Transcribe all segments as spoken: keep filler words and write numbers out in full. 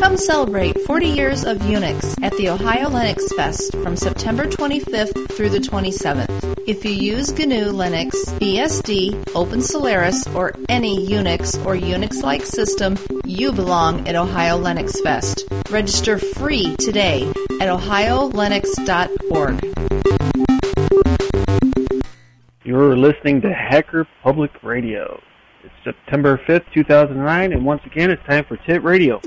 Come celebrate forty years of Unix at the Ohio Linux Fest from September twenty-fifth through the twenty-seventh. If you use G N U Linux, B S D, OpenSolaris, or any Unix or Unix-like system, you belong at Ohio Linux Fest. Register free today at ohio linux dot org. You're listening to Hacker Public Radio. It's September fifth, two thousand nine, and once again, it's time for T I T Radio.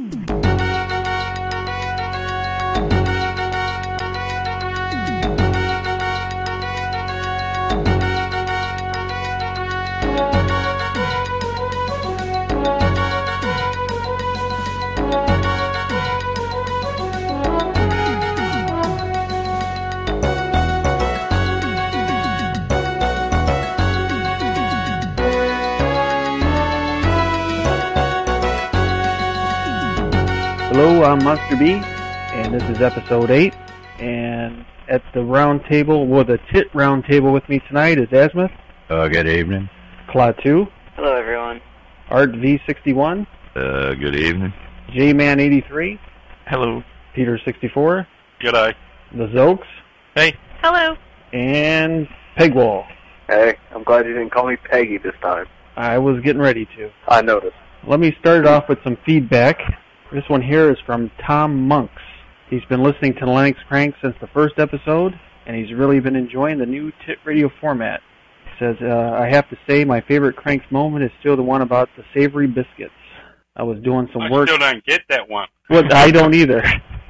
Hello, I'm Monster B, and this is episode eight, and at the round table, well, the T I T round table with me tonight is Azimuth. Uh, good evening. Klaatu. Hello, everyone. Art V sixty-one. Uh, good evening. J-Man eighty-three. Hello. Peter sixty-four. G'day. The Zokes. Hey. Hello. And Pegwall. Hey, I'm glad you didn't call me Peggy this time. I was getting ready to. I noticed. Let me start it off with some feedback. This one here is from Tom Monks. He's been listening to the Linux Crank since the first episode, and he's really been enjoying the new T I T radio format. He says, uh, I have to say my favorite Cranks moment is still the one about the savory biscuits. I was doing some I work. still don't get that one. Well, I don't either.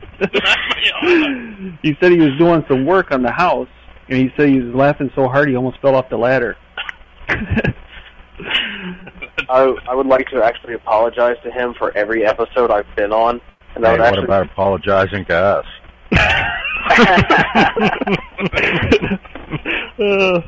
He said he was doing some work on the house, and he said he was laughing so hard he almost fell off the ladder. I, I would like to actually apologize to him for every episode I've been on. And hey, would what actually... about apologizing to us? uh,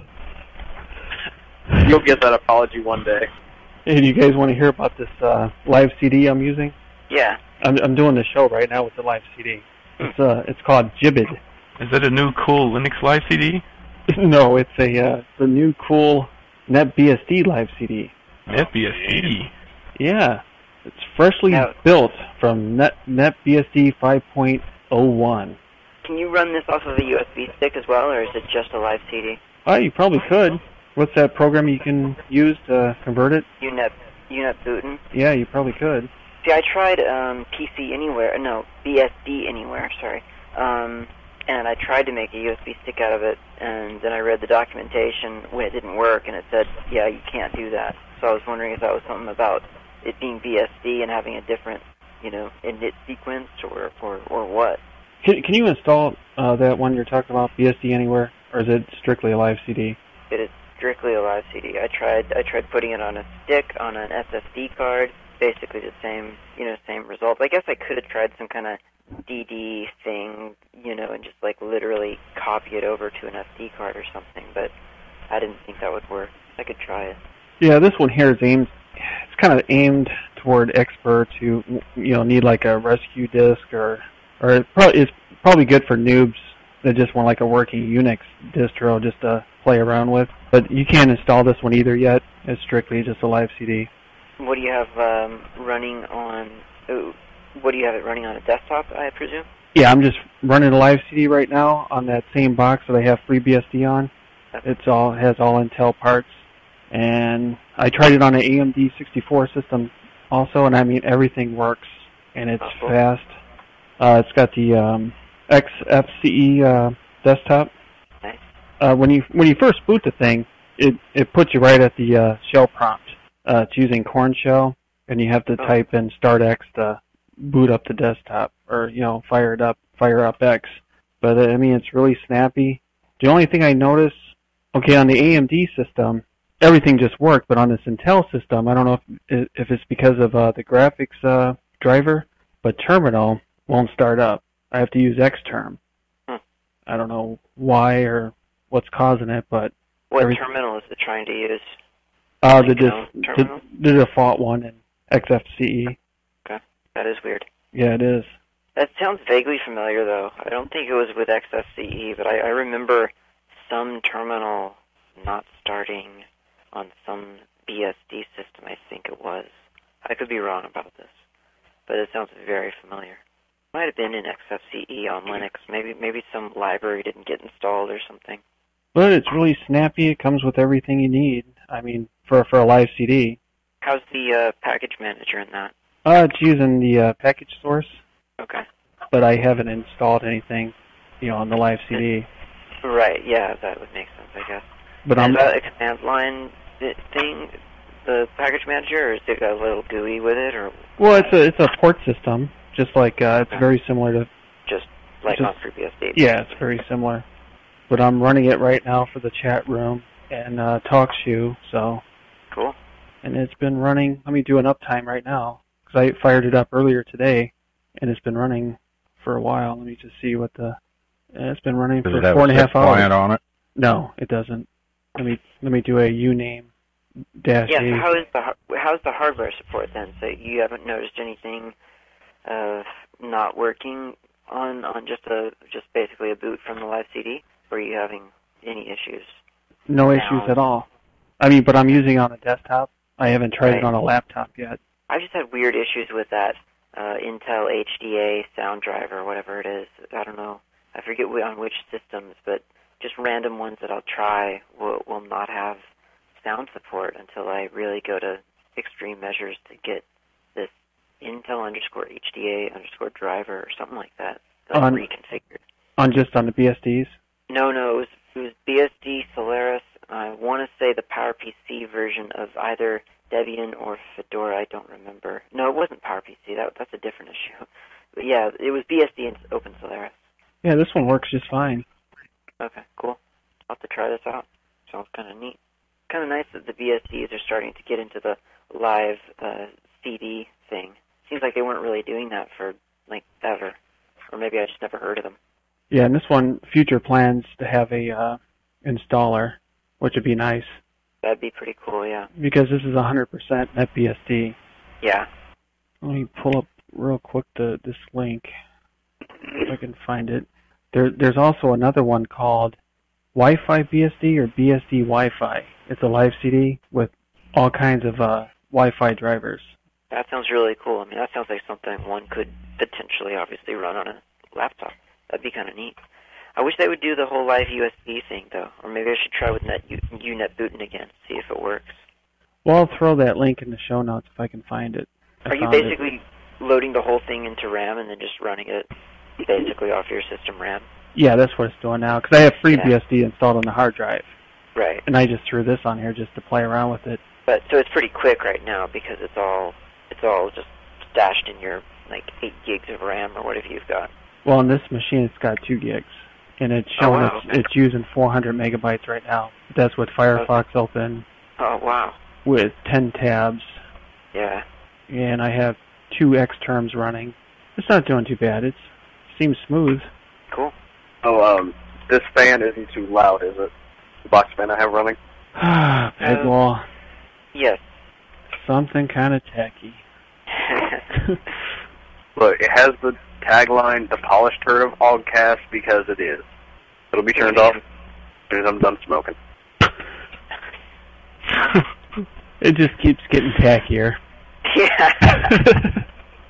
You'll get that apology one day. Hey, do you guys want to hear about this uh, live C D I'm using? Yeah. I'm, I'm doing the show right now with the live C D. It's uh, it's called Jibbid. Is that a new cool Linux Live C D? No, it's a uh, the new cool NetBSD live C D. NetBSD? Yeah. It's freshly now, built from Net NetBSD five point oh one. Can you run this off of a U S B stick as well, or is it just a live C D? Oh, you probably could. What's that program you can use to convert it? U N E T, U N E T Bootin. Yeah, you probably could. See, I tried um, P C Anywhere, no, B S D Anywhere, sorry. Um, and I tried to make a U S B stick out of it, and then I read the documentation when it didn't work, and it said, yeah, you can't do that. So I was wondering if that was something about it being B S D and having a different, you know, init sequence, or or, or what. Can, can you install uh, that one you're talking about, B S D Anywhere, or is it strictly a live C D? It is strictly a live C D. I tried I tried putting it on a stick, on an S S D card, basically the same, you know, same results. I guess I could have tried some kind of D D thing, you know, and just like literally copy it over to an S D card or something, but I didn't think that would work. I could try it. Yeah, this one here is aimed, it's kind of aimed toward experts who, you know, need like a rescue disk, or, or it probably, it's probably good for noobs that just want like a working Unix distro just to play around with. But you can't install this one either yet. It's strictly just a live C D. What do you have um, running on, oh, what do you have it running on, a desktop, I presume? Yeah, I'm just running a live C D right now on that same box that I have FreeBSD on. It's all, it has all Intel parts. And I tried it on an A M D sixty-four system also, and I mean, everything works, and it's oh, cool. fast. Uh, it's got the um, X F C E uh, desktop. Nice. Uh, when you when you first boot the thing, it, it puts you right at the uh, shell prompt. Uh, it's using Corn Shell, and you have to oh. type in start X to boot up the desktop, or, you know, fire it up, fire up X. But, uh, I mean, it's really snappy. The only thing I noticed, okay, on the A M D system, everything just worked, but on this Intel system, I don't know if if it's because of uh, the graphics uh, driver, but Terminal won't start up. I have to use Xterm. Hmm. I don't know why or what's causing it, but... What every, terminal is it trying to use? Uh, like the, GNOME the, terminal? the default one in X F C E. Okay, that is weird. Yeah, it is. That sounds vaguely familiar, though. I don't think it was with X F C E, but I, I remember some terminal not starting on some B S D system, I think it was. I could be wrong about this. but it sounds very familiar. Might have been in X F C E on Linux. Maybe maybe some library didn't get installed or something. But it's really snappy. It comes with everything you need. I mean, for for a live C D. How's the uh, package manager in that? Uh, it's using the uh, package source, Okay. but I haven't installed anything, you know, on the live C D. Right, yeah, that would make sense, I guess. But Is I'm that a command line th- thing, the package manager, or is it got a little G U I with it, or well, it's a it's a port system, just like uh, it's very similar to. just like just, on FreeBSD? Yeah, it's very similar. But I'm running it right now for the chat room and uh, TalkShoe, so. Cool. And it's been running. Let me do an uptime right now because I fired it up earlier today, and it's been running for a while. Let me just see what the. It's been running Does for it have four and a a half hours. client on it? No, it doesn't. Let me let me do a uname dash Yeah, a. so how is the har- how's the hardware support then? So you haven't noticed anything uh, not working on on just a just basically a boot from the live C D, or are you having any issues? No now? issues at all. I mean, but I'm using it on a desktop. I haven't tried Right. it on a laptop yet. I've just had weird issues with that uh, Intel H D A sound driver, or whatever it is. I don't know. I forget wh- on which systems, but just random ones that I'll try will, will not have sound support until I really go to extreme measures to get this Intel underscore H D A underscore driver or something like that, like On- reconfigured. On just on the B S Ds. No, no, it was, it was B S D, Solaris. I want to say the PowerPC version of either Debian or Fedora. I don't remember. No, it wasn't PowerPC. That that's a different issue. But yeah, it was B S D and Open Solaris. Yeah, this one works just fine. Okay, cool. I'll have to try this out. Sounds kind of neat. Kind of nice that the B S Ds are starting to get into the live uh, C D thing. Seems like they weren't really doing that for like ever, or maybe I just never heard of them. Yeah, and this one, future plans to have a uh, installer, which would be nice That'd be pretty cool, yeah. because this is one hundred percent NetBSD. Yeah. Let me pull up real quick the this link if I can find it. There, there's also another one called Wi-Fi B S D or B S D Wi-Fi. It's a live C D with all kinds of uh, Wi-Fi drivers. That sounds really cool. I mean, that sounds like something one could potentially, obviously, run on a laptop. That'd be kind of neat. I wish they would do the whole live U S B thing, though. Or maybe I should try with Net U- UNet booting again, see if it works. Well, I'll throw that link in the show notes if I can find it. I Are you found it. basically loading the whole thing into RAM and then just running it basically off your system RAM? Yeah, that's what it's doing now because I have Yeah. FreeBSD installed on the hard drive, Right. and I just threw this on here just to play around with it. But so it's pretty quick right now because it's all it's all just stashed in your like eight gigs of RAM or whatever you've got. Well, on this machine, it's got two gigs, and it's Oh, showing wow, it's, okay. it's using four hundred megabytes right now. That's with Firefox open Oh wow. with ten tabs, Yeah. and I have two X terms running. It's not doing too bad. It seems smooth. Cool. Oh, um, this fan isn't too loud, is it? The box fan I have running? Pegwall, Yes. something kind of tacky. Look, it has the tagline, the polished turd of Ogcast, because it is. It'll be turned off as soon as I'm done smoking. It just keeps getting tackier. Yeah.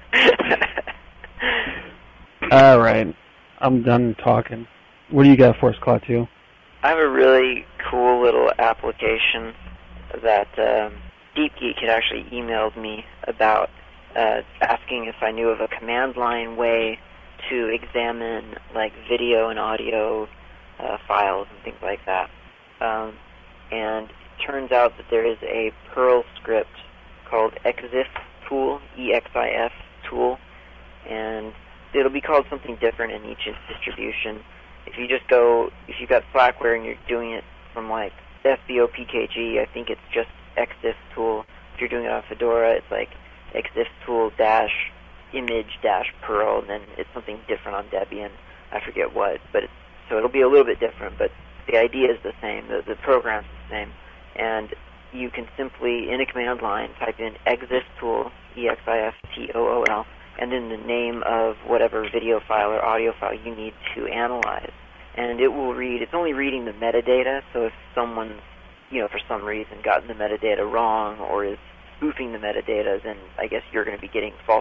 All right, I'm done talking. What do you got for us, Claw two? I have a really cool little application that um, DeepGeek had actually emailed me about, uh, asking if I knew of a command line way to examine like video and audio uh, files and things like that. Um, and it turns out that there is a Perl script called Exif tool, E X I F tool, and it'll be called something different in each distribution. If you just go, if you've got Slackware and you're doing it from like F B O P K G, I think it's just Exif tool. If you're doing it on Fedora, it's like Exif tool dash image dash Perl, and then it's something different on Debian. I forget what, but it's, so it'll be a little bit different, but the idea is the same. The, the program's the same. And you can simply, in a command line, type in Exif tool, E X I F T O O L, and then the name of whatever video file or audio file you need to analyze. And it will read, it's only reading the metadata, so if someone's, you know, for some reason gotten the metadata wrong or is spoofing the metadata, then I guess you're going to be getting false information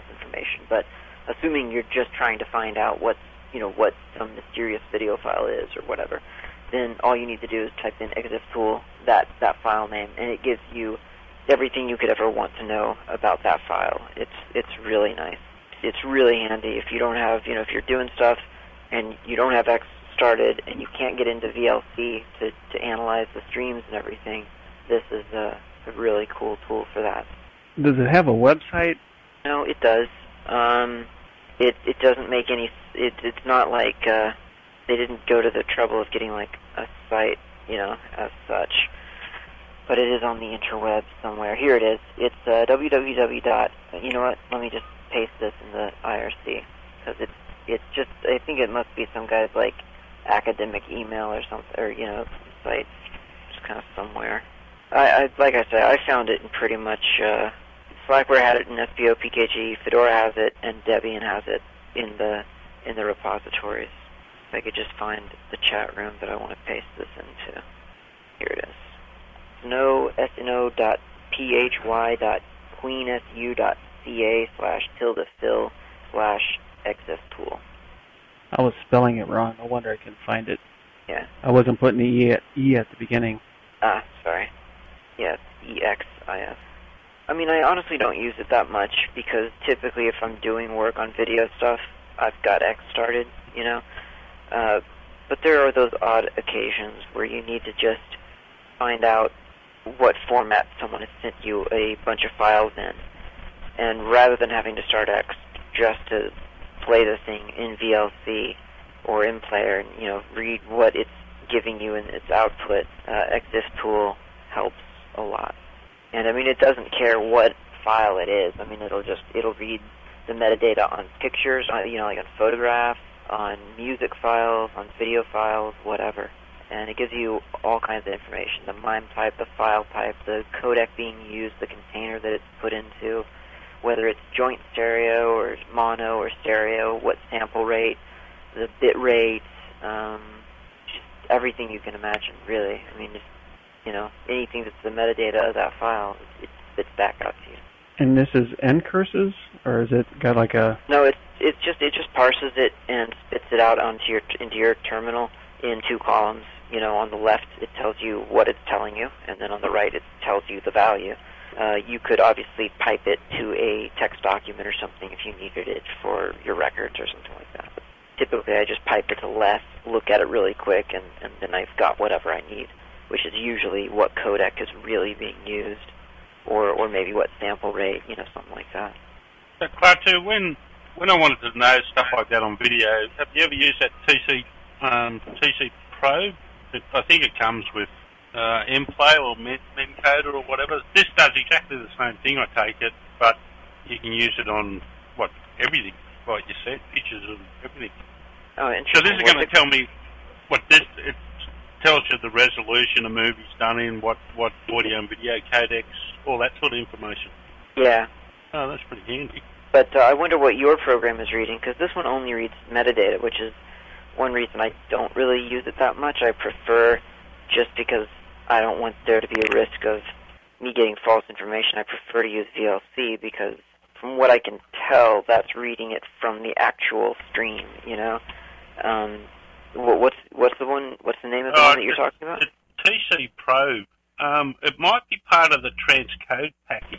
information. But assuming you're just trying to find out what, you know, what some mysterious video file is or whatever, then all you need to do is type in exiftool, that, that file name, and it gives you everything you could ever want to know about that file. It's it's really nice. It's really handy if you don't have, you know, if you're doing stuff and you don't have X started and you can't get into V L C to, to analyze the streams and everything. This is a, a really cool tool for that. Does it have a website? No, it does. Um, it it doesn't make any. It it's not like uh, they didn't go to the trouble of getting like a site, you know, as such. But it is on the interweb somewhere. Here it is. It's uh, www. You know what? Let me just paste this in the I R C because it's it's just. I think it must be some guy's like academic email or something, or you know, site, just kind of somewhere. I, I like I said, I found it in pretty much. Uh, Slackware had it in S P O P K G. Fedora has it, and Debian has it in the in the repositories. If I could just find the chat room that I want to paste this into. Here it is. Snow, S-N-O dot P-H-Y dot queensu dot C-A slash tilde fill slash exiftool. I was spelling it wrong. No wonder I can find it. Yeah. I wasn't putting the E at, e at the beginning. Ah, sorry. Yeah, E X I S. I mean, I honestly don't use it that much because typically if I'm doing work on video stuff, I've got X started, you know. Uh, but there are those odd occasions where you need to just find out what format someone has sent you a bunch of files in. And rather than having to start X just to play the thing in V L C or in Player and, you know, read what it's giving you in its output, uh, exiftool helps a lot. And I mean, it doesn't care what file it is. I mean, it'll just, it'll read the metadata on pictures, on, you know, like on photographs, on music files, on video files, whatever. And it gives you all kinds of information, the MIME type, the file type, the codec being used, the container that it's put into, whether it's joint stereo or mono or stereo, what sample rate, the bit rate, um, just everything you can imagine, really. I mean, just, you know, anything that's the metadata of that file, it spits back out to you. And this is N curses, or is it got like a? No, it's it's just it just parses it and spits it out onto your into your terminal in two columns. You know, on the left it tells you what it's telling you, and then on the right it tells you the value. Uh, you could obviously pipe it to a text document or something if you needed it for your records or something like that. But typically I just pipe it to left, look at it really quick, and, and then I've got whatever I need, which is usually what codec is really being used, or or maybe what sample rate, you know, something like that. So, Klaatu, when when I wanted to know stuff like that on video, have you ever used that T C um, T C Probe? It, I think it comes with uh, MPlay or Memcoder or whatever. This does exactly the same thing, I take it, but you can use it on, what, everything, like you said, pictures and everything. Oh, interesting. So this is going to tell me what this, it tells you the resolution a movie's done in, what, what audio and video codecs, all that sort of information. Yeah. Oh, that's pretty handy. But uh, I wonder what your program is reading, because this one only reads metadata, which is one reason I don't really use it that much. I prefer, just because I don't want there to be a risk of me getting false information, I prefer to use V L C because from what I can tell, that's reading it from the actual stream, you know? Um, what's what's the one, what's the name of the uh, one that you're the, talking about? The T C Probe. Um, it might be part of the transcode package.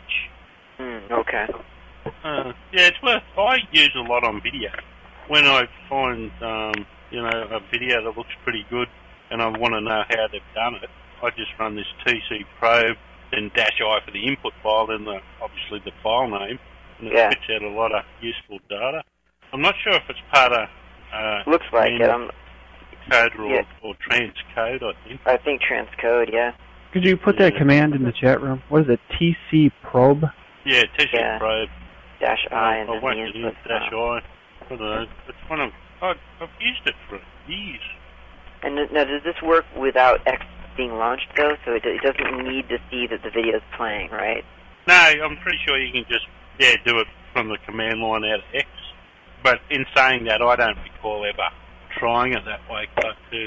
Mm, okay. Uh, yeah, it's worth, I use a lot on video. When I find, um, you know, a video that looks pretty good and I want to know how they've done it, I just run this T C Probe, then dash I for the input file, then the, obviously the file name, and it yeah. spits out a lot of useful data. I'm not sure if it's part of uh, looks like it. I'm, code or, yeah. or transcode, I think. I think transcode, yeah. Could you put that yeah. command in the chat room? What is it? T C Probe? Yeah, T C yeah. Probe. Dash I and I then won't the get in input dash file. I. I don't know. It's one of, I, I've used it for years. And now, does this work without X being launched, though? So it, it doesn't need to see that the video is playing, right? No, I'm pretty sure you can just, yeah, do it from the command line out of X. But in saying that, I don't recall ever trying it that way, but too.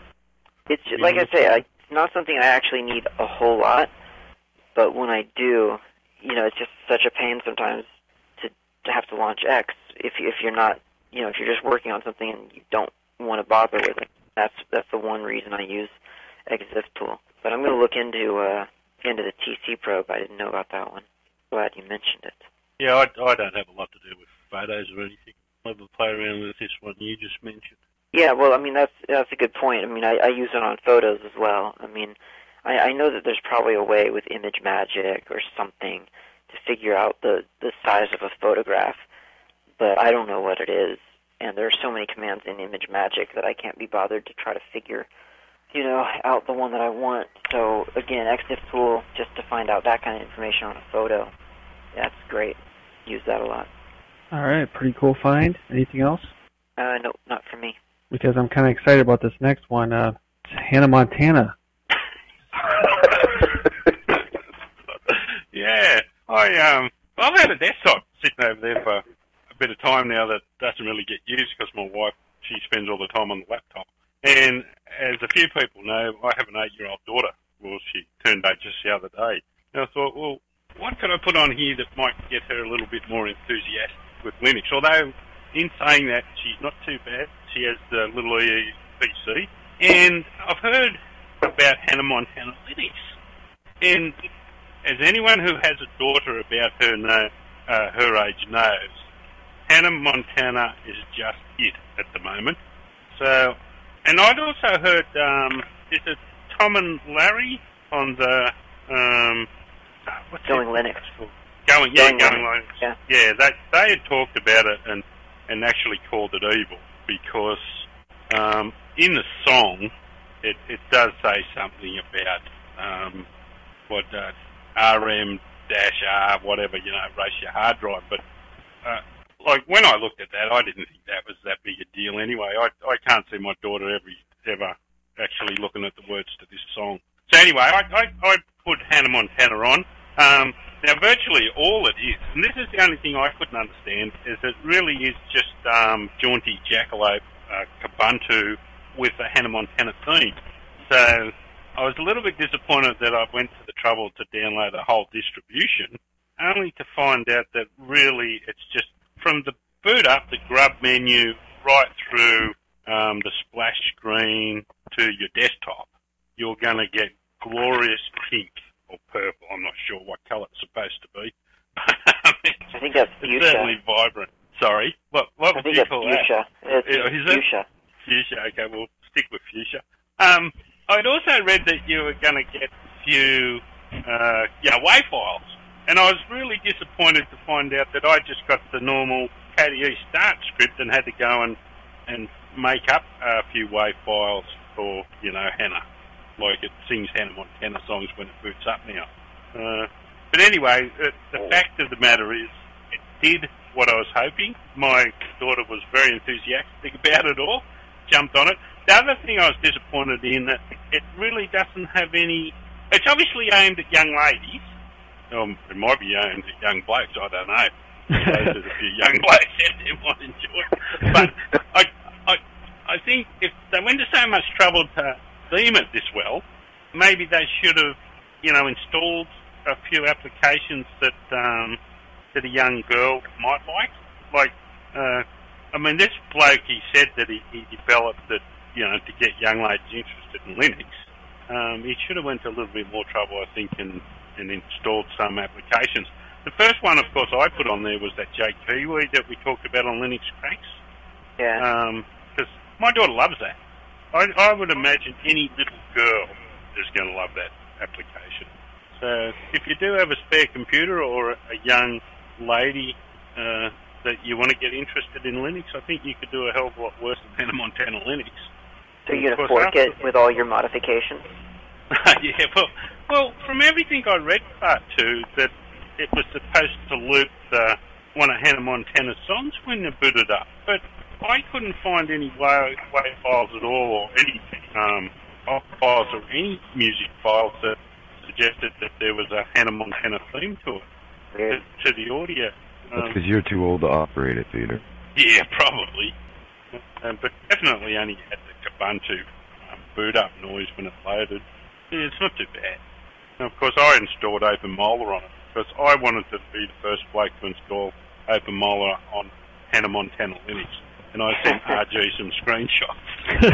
It's just, like I say, I, it's not something I actually need a whole lot, but when I do, you know, it's just such a pain sometimes to to have to launch X if if you're not, you know, if you're just working on something and you don't want to bother with it. That's that's the one reason I use XZIFTool. But I'm going to look into uh, into the T C probe. I didn't know about that one. Glad you mentioned it. Yeah, I, I don't have a lot to do with photos or anything. I'll have a play around with this one you just mentioned. Yeah, well, I mean, that's that's a good point. I mean, I, I use it on photos as well. I mean, I, I know that there's probably a way with ImageMagick or something to figure out the, the size of a photograph, but I don't know what it is. And there are so many commands in ImageMagick that I can't be bothered to try to figure, you know, out the one that I want. So, again, XZIFTool, just to find out that kind of information on a photo, that's great. Use that a lot. All right, pretty cool find. Anything else? Uh, no, not for me. Because I'm kind of excited about this next one. Uh, it's Hannah Montana. Yeah, I um, I've had a desktop sitting over there for a bit of time now that doesn't really get used because my wife, she spends all the time on the laptop. And as a few people know, I have an eight-year-old daughter. Well, she turned eight just the other day. And I thought, well, what could I put on here that might get her a little bit more enthusiastic with Linux? Although, in saying that, she's not too bad. She has the little E E P C. And I've heard about Hannah Montana Linux. And as anyone who has a daughter about her know, uh, her age knows, Hannah Montana is just it at the moment. So, and I'd also heard, um, is it Tom and Larry on the, um, what's Going that? Linux. Going, yeah, Going Going Linux. Linux. Yeah, yeah they, they had talked about it and, and actually called it evil because um, in the song it, it does say something about um, what uh, R M dash R, whatever, you know, race your hard drive. But uh, like when I looked at that, I didn't think that was that big a deal anyway. I I can't see my daughter ever ever actually looking at the words to this song. So anyway, I I, I put Hannah Montana on. Um, now virtually all it is, and this is the only thing I couldn't understand, is it really is just um, jaunty jackalope uh, Kubuntu with a Hannah Montana theme. So I was a little bit disappointed that I went to the trouble to download the whole distribution, only to find out that really it's just from the boot up, the grub menu, right through um, the splash screen to your desktop, you're going to get glorious pink or purple. I'm not sure what colour it's supposed to be. I think that's fuchsia. It's certainly vibrant. Sorry, what, what I would think you that's call fuchsia. that? It's Is it? fuchsia. Fuchsia, okay, we'll stick with fuchsia. Um, I'd also read that you were going to get a few, uh, yeah, WAV files. And I was really disappointed to find out that I just got the normal K D E start script and had to go and, and make up a few WAV files for, you know, Hannah. Like it sings Hannah Montana songs when it boots up now. Uh, but anyway, the, the fact of the matter is, it did what I was hoping. My daughter was very enthusiastic about it all, jumped on it. The other thing I was disappointed in, that it really doesn't have any... It's obviously aimed at young ladies. Um, it might be aimed at young blokes, I don't know. There's a few young blokes out there might enjoy it. But I, I, I think if they went to so much trouble to theme it this well, maybe they should have, you know, installed a few applications that um, that a young girl might like. Like, uh, I mean, this bloke, he said that he, he developed it, you know, to get young ladies interested in Linux. Um, he should have went to a little bit more trouble, I think, and, and installed some applications. The first one, of course, I put on there was that J Kiwi that we talked about on Linux Cracks. Yeah. Because um, my daughter loves that. I, I would imagine any little girl is going to love that application. So if you do have a spare computer or a young lady uh, that you want to get interested in Linux, I think you could do a hell of a lot worse than Hannah Montana Linux. So you're going to fork it with all your modifications? Yeah, well, well, from everything I read part two, that it was supposed to loop the, one of Hannah Montana's songs when you booted up. But I couldn't find any WAV files at all, or any um, files or any music files that suggested that there was a Hannah Montana theme to it, Weird. to, to the audio. That's Um, because you're too old to operate it, Peter. yeah, probably. Um, but definitely only had the Kubuntu um, boot up noise when it loaded. Yeah, it's not too bad. And of course, I installed OpenMolar on it because I wanted to be the first bloke to install Open Molar on Hannah Montana Linux, and I sent R G some screenshots.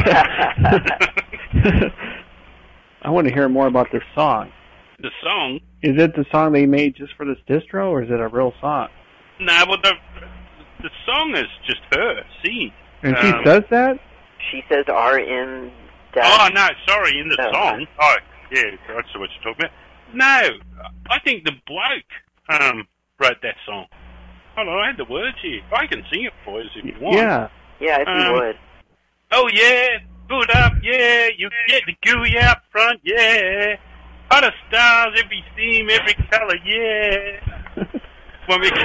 I want to hear more about their song. The song? Is it the song they made just for this distro, or is it a real song? No, well, the, the song is just her singing. And she Um, says that? She says R M. Oh, no, sorry, in the No. song. Oh, yeah, that's what you're talking about. No, I think the bloke um, wrote that song. Hold on, I had the words here. I can sing it for you if you want. Yeah. Yeah, if you Um, would. Oh, yeah, boot up, yeah, you get the gooey out front, yeah. Hot as stars, every theme, every color, yeah. Want me to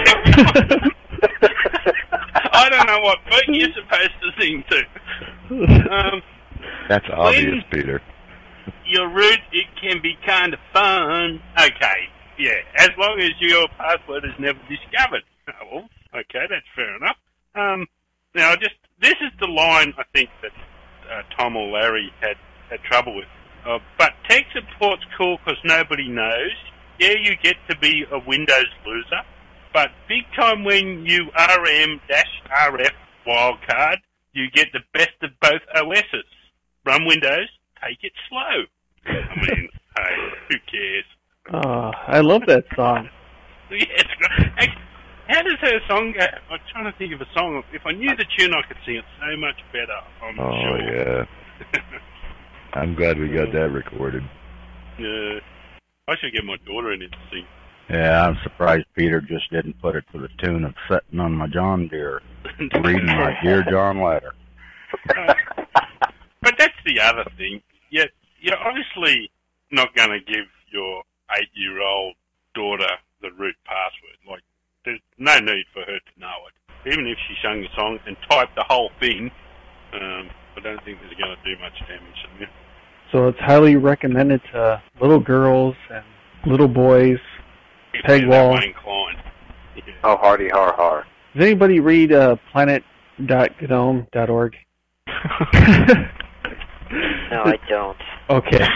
I don't know what boat you're supposed to sing to. Um, That's obvious, Peter. Your route, it can be kind of fun. Okay, yeah, as long as your password is never discovered. Oh, well, okay, that's fair enough. Um, now, just this is the line I think that uh, Tom or Larry had, had trouble with. Uh, but tech support's cool because nobody knows. Yeah, you get to be a Windows loser. But big time when you R M-R F wildcard, you get the best of both O Ss. Run Windows, take it slow. I mean, hey, who cares? Oh, I love that song. Yeah, it's great. Hey, how does her song go? I'm trying to think of a song. If I knew the tune, I could sing it so much better, I'm Oh, sure. yeah. I'm glad we got that recorded. Yeah. I should get my daughter in it to sing. Yeah, I'm surprised Peter just didn't put it to the tune of Sitting on My John Deere, reading my Dear John letter. Uh, but that's the other thing. You're, you're obviously not going to give your eight-year-old daughter the root password. Like, there's no need for her to know it. Even if she sung the song and typed the whole thing, um, I don't think there's going to do much damage to me. So it's highly recommended to little girls and little boys. If Peg they're that wall. way inclined. Yeah. Oh, hardy har har. Does anybody read uh, planet dot gnome dot org? No, I don't. Okay.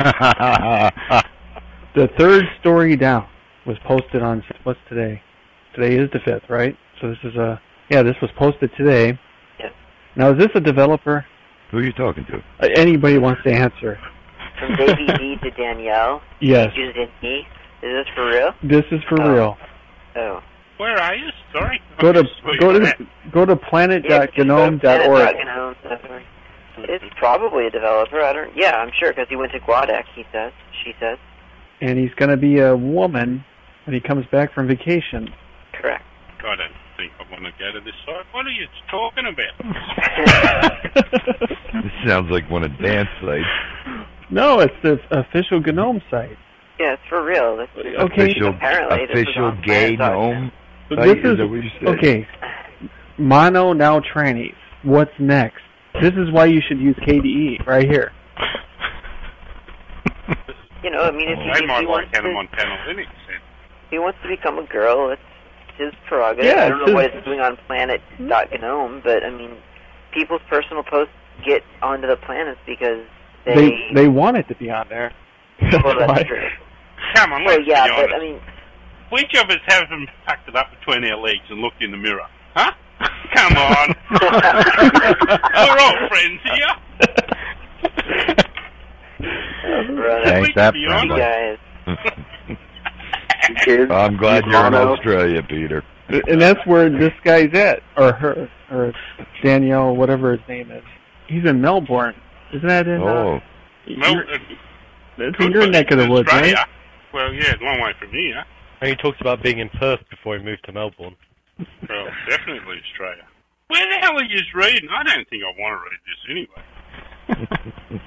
The third story down was posted on, what's today? Today is the fifth, right? So this is a, yeah, this was posted today. Yes. Now, is this a developer? Who are you talking to? Uh, anybody wants to answer? From Davey D to Danielle. Yes. Uses an E. Is this for real? This is for Oh. real. Oh. Where are you? Sorry. Go to I'm just go looking to at go to planet Yeah, dot gnome dot org. planet dot gnome dot org. It's probably a developer. I don't. Yeah, I'm sure because he went to Guadec. He says. She says. And he's going to be a woman when he comes back from vacation. Correct. I don't think I want to go to this site. What are you talking about? This sounds like one of Dan's sites. No, it's the official GNOME site. Yeah, it's for real. This, Okay. Official, Apparently, this was official on gay planet dot gnome So site? this Is is that what you said? okay. Mono now trannies. What's next? This is why you should use K D E right here. You know, I mean, if he, They if he might wants like Hannah to, Montana Linux then. if he wants to become a girl, it's his prerogative. Yeah, I don't it's know what his- it's doing on planet dot gnome, but I mean, people's personal posts get onto the planets because they. They they want it to be on there. well, That's why. that's true. Come on, Well, let's yeah, be honest. but I mean, Which of us hasn't tucked it up between our legs and looked in the mirror? Huh? Come on. We're all friends here. right, Ain't We that can be you friendly. guys. Kids, I'm glad use you're in mono. Australia, Peter. And that's where this guy's at, or her, or Danielle, whatever his name is. He's in Melbourne. Isn't that in? Oh, Uh, Well, your, uh, that's could in your be neck of the woods, Australia. right? Well, yeah, a long way from here. And he talks about being in Perth before he moved to Melbourne. Well, definitely Australia. Where the hell are you reading? I don't think I want to read this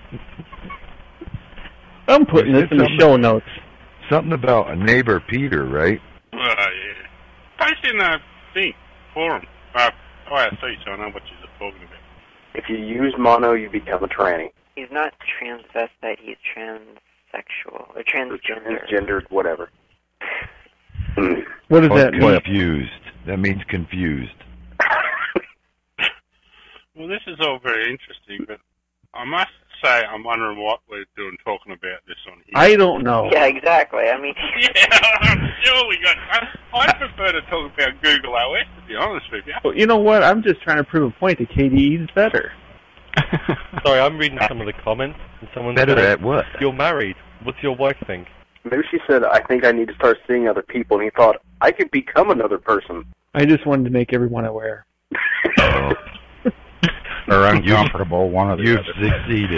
anyway. I'm putting You this said in the something- show notes. something about a neighbor Peter, right? Oh, yeah. Post in the thing, forum. Uh, O R C, so I know what you're talking about. If you use mono, you become a tranny. He's not transvestite. He's transsexual or transgender. Transgendered, whatever. Hmm. What does Or that mean? confused. That means confused. Well, this is all very interesting, but I must say I'm wondering what we're doing talking about this on here. I don't know. Yeah, exactly. I mean, yeah, surely got. I, I prefer to talk about Google O S, to be honest with you. Well, you know what? I'm just trying to prove a point that K D E is better. Sorry, I'm reading some of the comments, and someone Better said, at what? "You're married. What's your wife think?" Maybe she said, I think I need to start seeing other people, and he thought, I could become another person. I just wanted to make everyone aware. Oh. Or uncomfortable, one of the You've other. succeeded.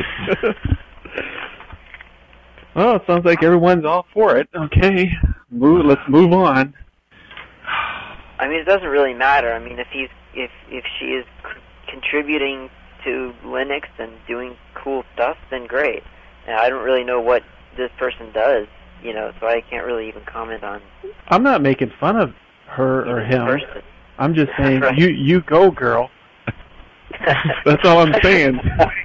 Well, it sounds like everyone's all for it. Okay, move, let's move on. I mean, it doesn't really matter. I mean, if he's if if she is c- contributing to Linux and doing cool stuff, then great. Now, I don't really know what this person does, you know, so I can't really even comment on. I'm not making fun of her or Even him. person. I'm just saying, Right. you you go, girl. That's all I'm saying.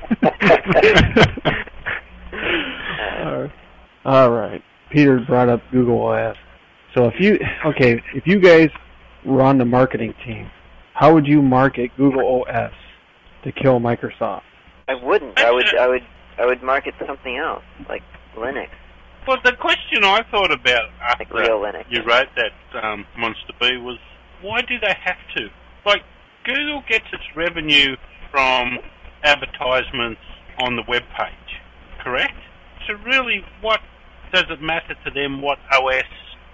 uh, all right. Peter brought up Google O S. So if you okay, if you guys were on the marketing team, how would you market Google O S to kill Microsoft? I wouldn't. I would. I would. I would market something else, like Linux. Well, the question I thought about after Like real Linux. you wrote that, um, Monster B, was why do they have to? Like, Google gets its revenue from advertisements on the web page, correct? So really, what does it matter to them what O S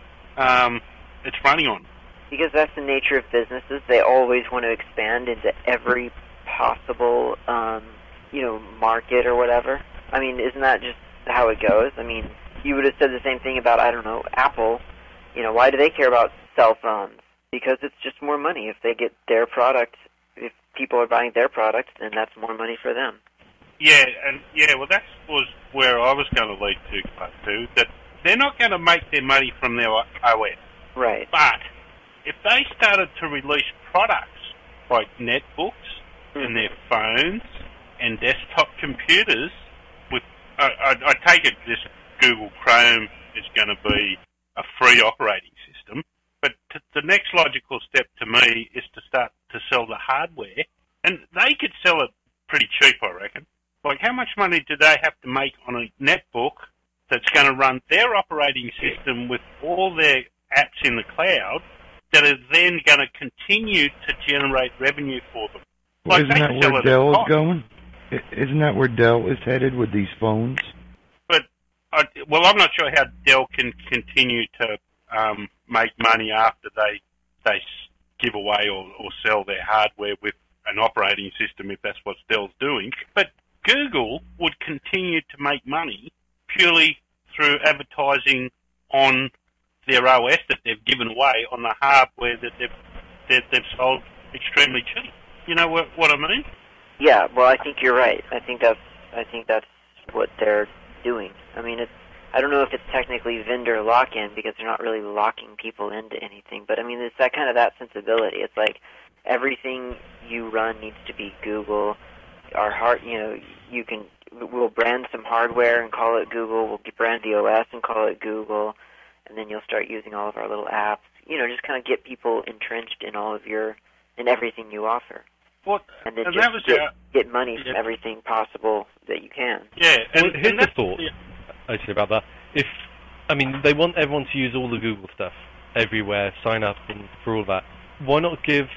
um, it's running on? Because that's the nature of businesses. They always want to expand into every possible, um, you know, market or whatever. I mean, isn't that just how it goes? I mean, you would have said the same thing about, I don't know, Apple. You know, why do they care about cell phones? Because it's just more money. If they get their product, if people are buying their product, then that's more money for them. Yeah, and yeah, well, that was where I was going to lead to, Clark, too, that they're not going to make their money from their O S. Right. But if they started to release products like netbooks Mm-hmm. and their phones and desktop computers, with I, I, I take it this Google Chrome is going to be a free operating system, but t- the next logical step to me is to start to sell the hardware, and they could sell it pretty cheap, I reckon. Like, how much money do they have to make on a netbook that's going to run their operating system with all their apps in the cloud that are then going to continue to generate revenue for them? Well, Like, isn't they that can sell where it at Dell is cost. going? I- Isn't that where Dell is headed with these phones? But, I, well, I'm not sure how Dell can continue to um, make money after they they s- give away or, or sell their hardware with an operating system, if that's what Dell's doing. But Google would continue to make money purely through advertising on their O S that they've given away on the hardware that they've that they've sold extremely cheap. You know what, what I mean? Yeah, well, I think you're right. I think that's I think that's what they're doing. I mean, it's I don't know if it's technically vendor lock-in because they're not really locking people into anything, but I mean, it's that kind of that sensibility. It's like everything you run needs to be Google. Our heart, you know, you can we'll brand some hardware and call it Google. We'll brand the O S and call it Google, and then you'll start using all of our little apps. You know, just kind of get people entrenched in all of your in everything you offer. Well, And then and just that was get, uh, get money from yeah. everything possible that you can. yeah. And, Well, here's and the that's, thought. yeah. Actually, about that. If I mean, they want everyone to use all the Google stuff everywhere, sign up and for all that. Why not give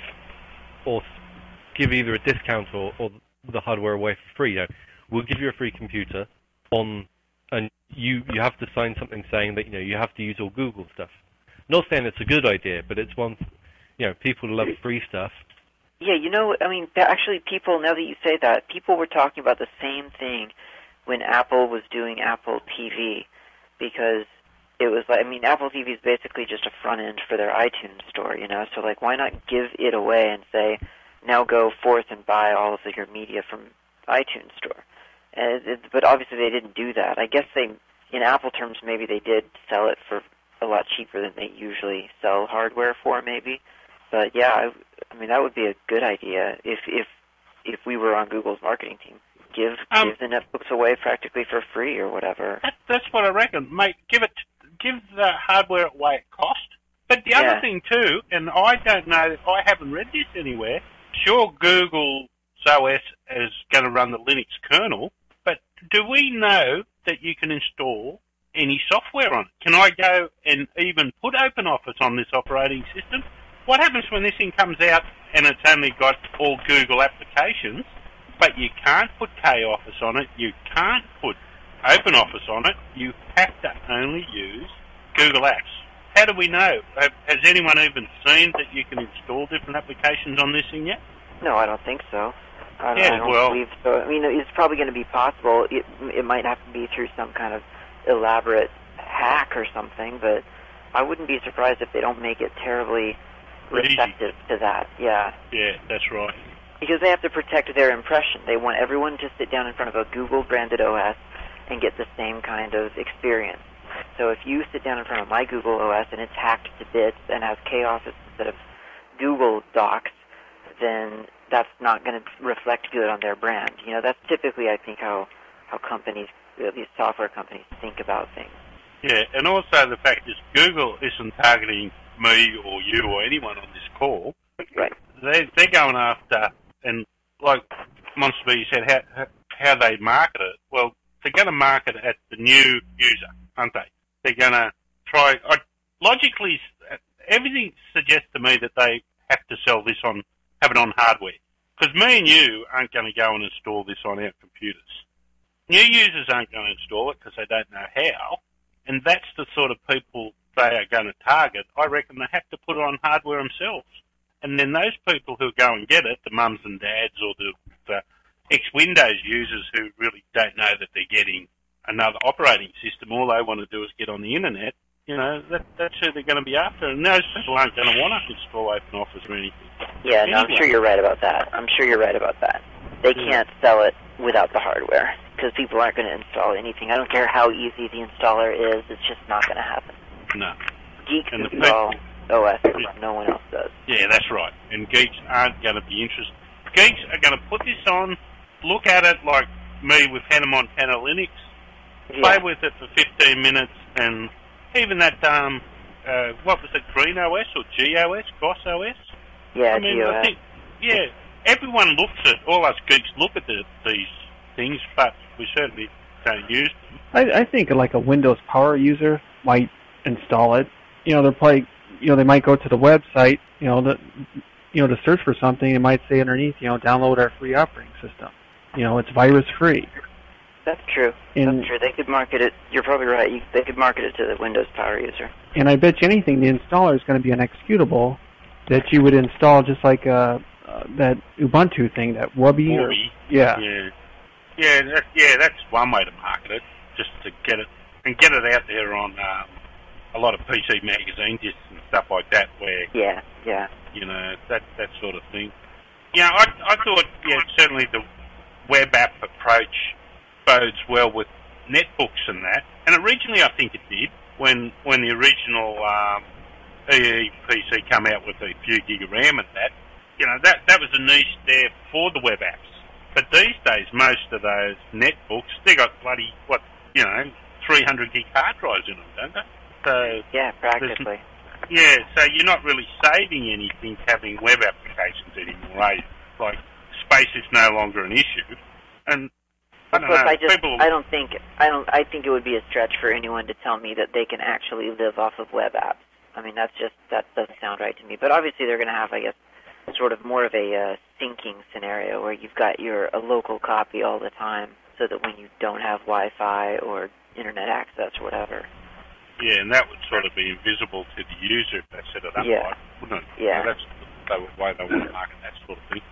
or give either a discount or, or the hardware away for free? You know, we'll give you a free computer on, and you you have to sign something saying that you know you have to use all Google stuff. Not saying it's a good idea, but it's one. You know, people love free stuff. Yeah, you know, I mean, th- actually, people, now that you say that, people were talking about the same thing when Apple was doing Apple T V, because it was like, I mean, Apple T V is basically just a front end for their iTunes store, you know, so, like, why not give it away and say, now go forth and buy all of your media from iTunes store? And it, but obviously they didn't do that. I guess they, in Apple terms, maybe they did sell it for a lot cheaper than they usually sell hardware for, maybe. But yeah, I, I mean that would be a good idea if if if we were on Google's marketing team. Give Um, give the netbooks away practically for free or whatever. That, that's what I reckon, mate. Give it, give the hardware away at cost. But the Yeah. other thing too, and I don't know, I haven't read this anywhere. Sure, Google's O S is going to run the Linux kernel, but do we know that you can install any software on it? Can I go and even put OpenOffice on this operating system? What happens when this thing comes out and it's only got all Google applications, but you can't put K-Office on it, you can't put OpenOffice on it, you have to only use Google Apps? How do we know? Has anyone even seen that you can install different applications on this thing yet? No, I don't think so. I don't, Yeah, I don't well- believe so. I mean, it's probably going to be possible. It, it might have to be through some kind of elaborate hack or something, but I wouldn't be surprised if they don't make it terribly Pretty easy. receptive to that. Yeah. Yeah, that's right. Because they have to protect their impression. They want everyone to sit down in front of a Google-branded O S and get the same kind of experience. So if you sit down in front of my Google O S and it's hacked to bits and has K-Office instead of Google Docs, then that's not going to reflect good on their brand. You know, that's typically, I think, how, how companies, at least software companies, think about things. Yeah, and also the fact is Google isn't targeting me or you or anyone on this call. Right. They, they're going after, and like Monster B said, how, how they market it. Well, they're going to market it at the new user, aren't they? They're going to try, I, logically, everything suggests to me that they have to sell this on, have it on hardware. Because me and you aren't going to go and install this on our computers. New users aren't going to install it because they don't know how. And that's the sort of people they are going to target. I reckon they have to put it on hardware themselves. And then those people who go and get it, the mums and dads or the, the ex-Windows users who really don't know that they're getting another operating system, all they want to do is get on the internet, you know, that, that's who they're going to be after. And those people aren't going to want to install OpenOffice or anything. Yeah, no, I'm Anyway. sure you're right about that. I'm sure you're right about that. They can't sell it without the hardware because people aren't going to install anything. I don't care how easy the installer is. It's just not going to happen. No. Geeks And the install O S, Yeah. no one else does. Yeah, that's right. And geeks aren't going to be interested. Geeks are going to put this on, look at it like me with Hannah Montana Linux, play Yeah. with it for fifteen minutes, and even that, um, uh, what was it, Green O S or G O S, Goss O S? Yeah, I mean, G O S. I think, yeah, everyone looks at, all us geeks look at the, these things, but we certainly don't use them. I, I think like a Windows Power user might install it. You know, they're probably, you know, they might go to the website, you know, the, you know, to search for something. It might say underneath, you know, download our free operating system. You know, it's virus free. That's true. And- That's true. They could market it. You're probably right. You, they could market it to the Windows Power user. And I bet you anything, the installer is going to be an executable that you would install just like uh, uh, that Ubuntu thing, that Wubby. Or, Wubby. yeah. Yeah, yeah, that, yeah. That's one way to market it, just to get it and get it out there on um, a lot of P C magazine discs and stuff like that, where Yeah, yeah. you know that that sort of thing. Yeah, I I thought yeah certainly the web app approach bodes well with netbooks and that, and originally I think it did when when the original um, E E P C come out with a few gig of RAM and that. You know that that was a niche there for the web apps. But these days, most of those netbooks, they got bloody, what, you know, three hundred gig hard drives in them, don't they? So, Yeah, practically. yeah, so you're not really saving anything having web applications anymore, eh? Like, space is no longer an issue. And, I don't Plus, know, I just, people... I don't think, I don't, I think it would be a stretch for anyone to tell me that they can actually live off of web apps. I mean, that's just, that doesn't sound right to me. But obviously they're going to have, I guess, sort of more of a uh, syncing scenario where you've got your a local copy all the time, so that when you don't have Wi-Fi or internet access or whatever. Yeah, and that would sort of be invisible to the user if they set it up Yeah. right, wouldn't it? Yeah. So that's the way they want to market that sort of thing.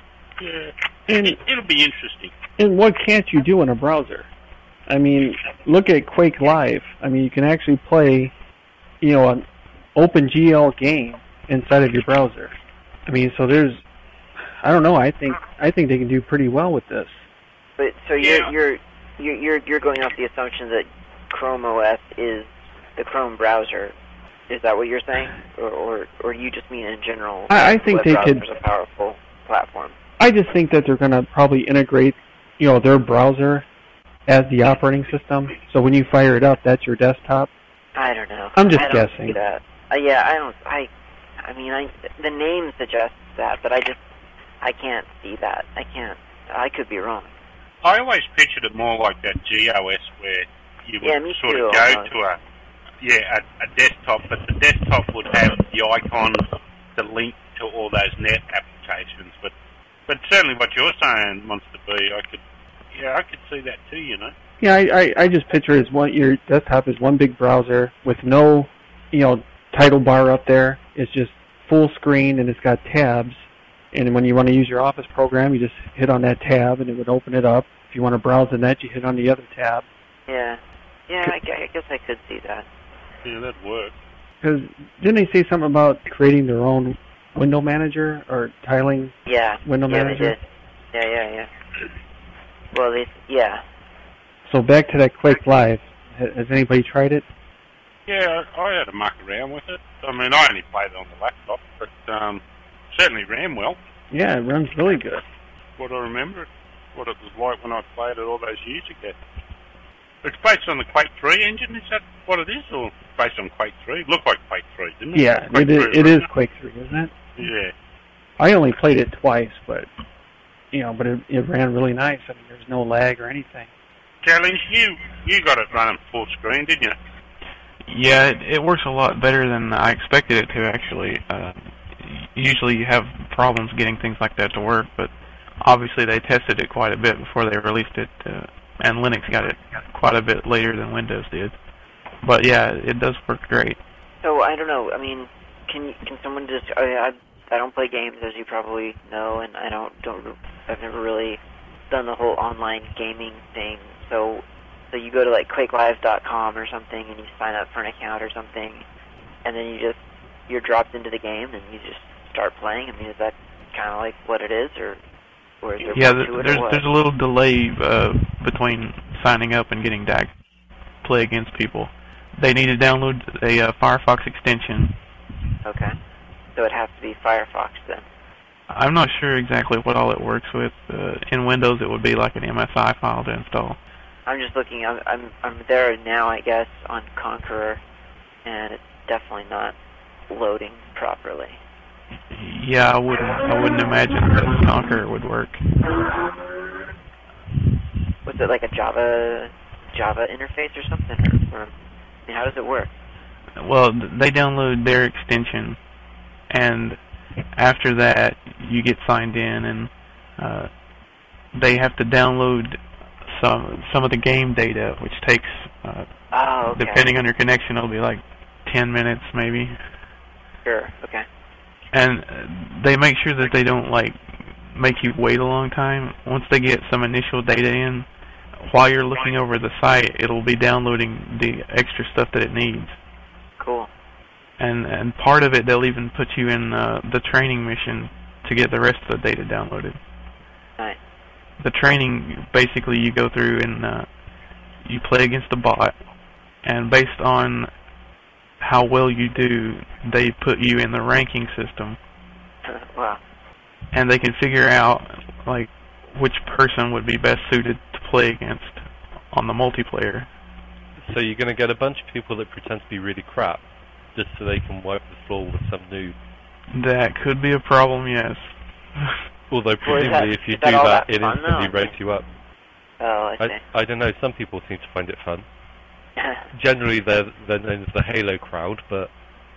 Yeah. And, It, it'll be interesting. and what can't you do in a browser? I mean, look at Quake Live. I mean, you can actually play, you know, an OpenGL game inside of your browser. I mean, so there's, I don't know. I think I think they can do pretty well with this. But so Yeah. you're you're you're you're going off the assumption that Chrome O S is the Chrome browser. Is that what you're saying, or or, or you just mean in general? I, I think web they browser's could. a powerful platform. I just think that they're going to probably integrate, you know, their browser as the operating system. So when you fire it up, that's your desktop. I don't know. I'm just I don't guessing. See that. Uh, yeah, I don't. I. I mean, I. The name suggests that, but I just. I can't see that. I can't. I could be wrong. I always pictured it more like that G O S where you would Yeah, me sort too, of go almost. to a yeah a, a desktop, but the desktop would have the icon to link to all those net applications. But but certainly what you're saying, Monster B, I could yeah I could see that too. You know. Yeah, I, I, I just picture it as one, your desktop is one big browser with no, you know, title bar up there. It's just full screen and it's got tabs. And when you want to use your Office program, you just hit on that tab and it would open it up. If you want to browse the net, you hit on the other tab. Yeah. Yeah, I, gu- I guess I could see that. Yeah, that'd work. Because didn't they say something about creating their own window manager or tiling Yeah. window yeah, manager? they did. Yeah, yeah, yeah. Well, they, yeah. So back to that Quake Live. Ha- Has anybody tried it? Yeah, I, I had a muck around with it. I mean, I only played it on the laptop, but um, certainly ran well. Yeah, it runs really good. What I remember, what it was like when I played it all those years ago. It's based on the Quake three engine, is that what it is? Or based on Quake three? It looked like Quake three, didn't it? Yeah, Quake it is, three, it is wasn't Quake three, isn't it? Yeah. I only played it twice, but, you know, but it, it ran really nice. I mean, there's no lag or anything. Challenge, you you got it running full screen, didn't you? Yeah, it, it works a lot better than I expected it to, actually. Uh, usually you have problems getting things like that to work, but obviously they tested it quite a bit before they released it, uh, and Linux got it quite a bit later than Windows did. But yeah, it does work great. So, I don't know, I mean, can can someone just, I, I, I don't play games, as you probably know, and I don't, don't, I've never really done the whole online gaming thing. So, so you go to like Quake Live dot com or something, and you sign up for an account or something, and then you just you're dropped into the game, and you just start playing. I mean, is that kind of like what it is, or or is there Yeah, more th- to it, there's or what? there's a little delay uh, between signing up and getting to play against people. They need to download a uh, Firefox extension. Okay, so it has to be Firefox then. I'm not sure exactly what all it works with. Uh, in Windows, it would be like an M S I file to install. I'm just looking. I'm I'm I'm there now, I guess, on Conqueror, and it's definitely not loading properly. Yeah, I wouldn't. I wouldn't imagine that Conqueror would work. Was it like a Java Java interface or something, or, or I mean, how does it work? Well, th- they download their extension, and after that, you get signed in, and uh, they have to download some some of the game data, which takes, uh, Oh, okay. depending on your connection, it'll be like ten minutes maybe. Sure. Okay. And uh, they make sure that they don't like make you wait a long time. Once they get some initial data in, while you're looking over the site, it'll be downloading the extra stuff that it needs. Cool. And and part of it, they'll even put you in uh, the training mission to get the rest of the data downloaded. Nice. The training, basically, you go through and uh, you play against a bot, and based on how well you do, they put you in the ranking system, Wow. and they can figure out like which person would be best suited to play against on the multiplayer. So you're going to get a bunch of people that pretend to be really crap, just so they can wipe the floor with some noob. That could be a problem, yes. Although Well, is that- presumably if you is that do all that, that it fun, instantly though? rates you up. Oh, I see. I, I don't know, some people seem to find it fun. Generally they're, they're known as the Halo crowd, but...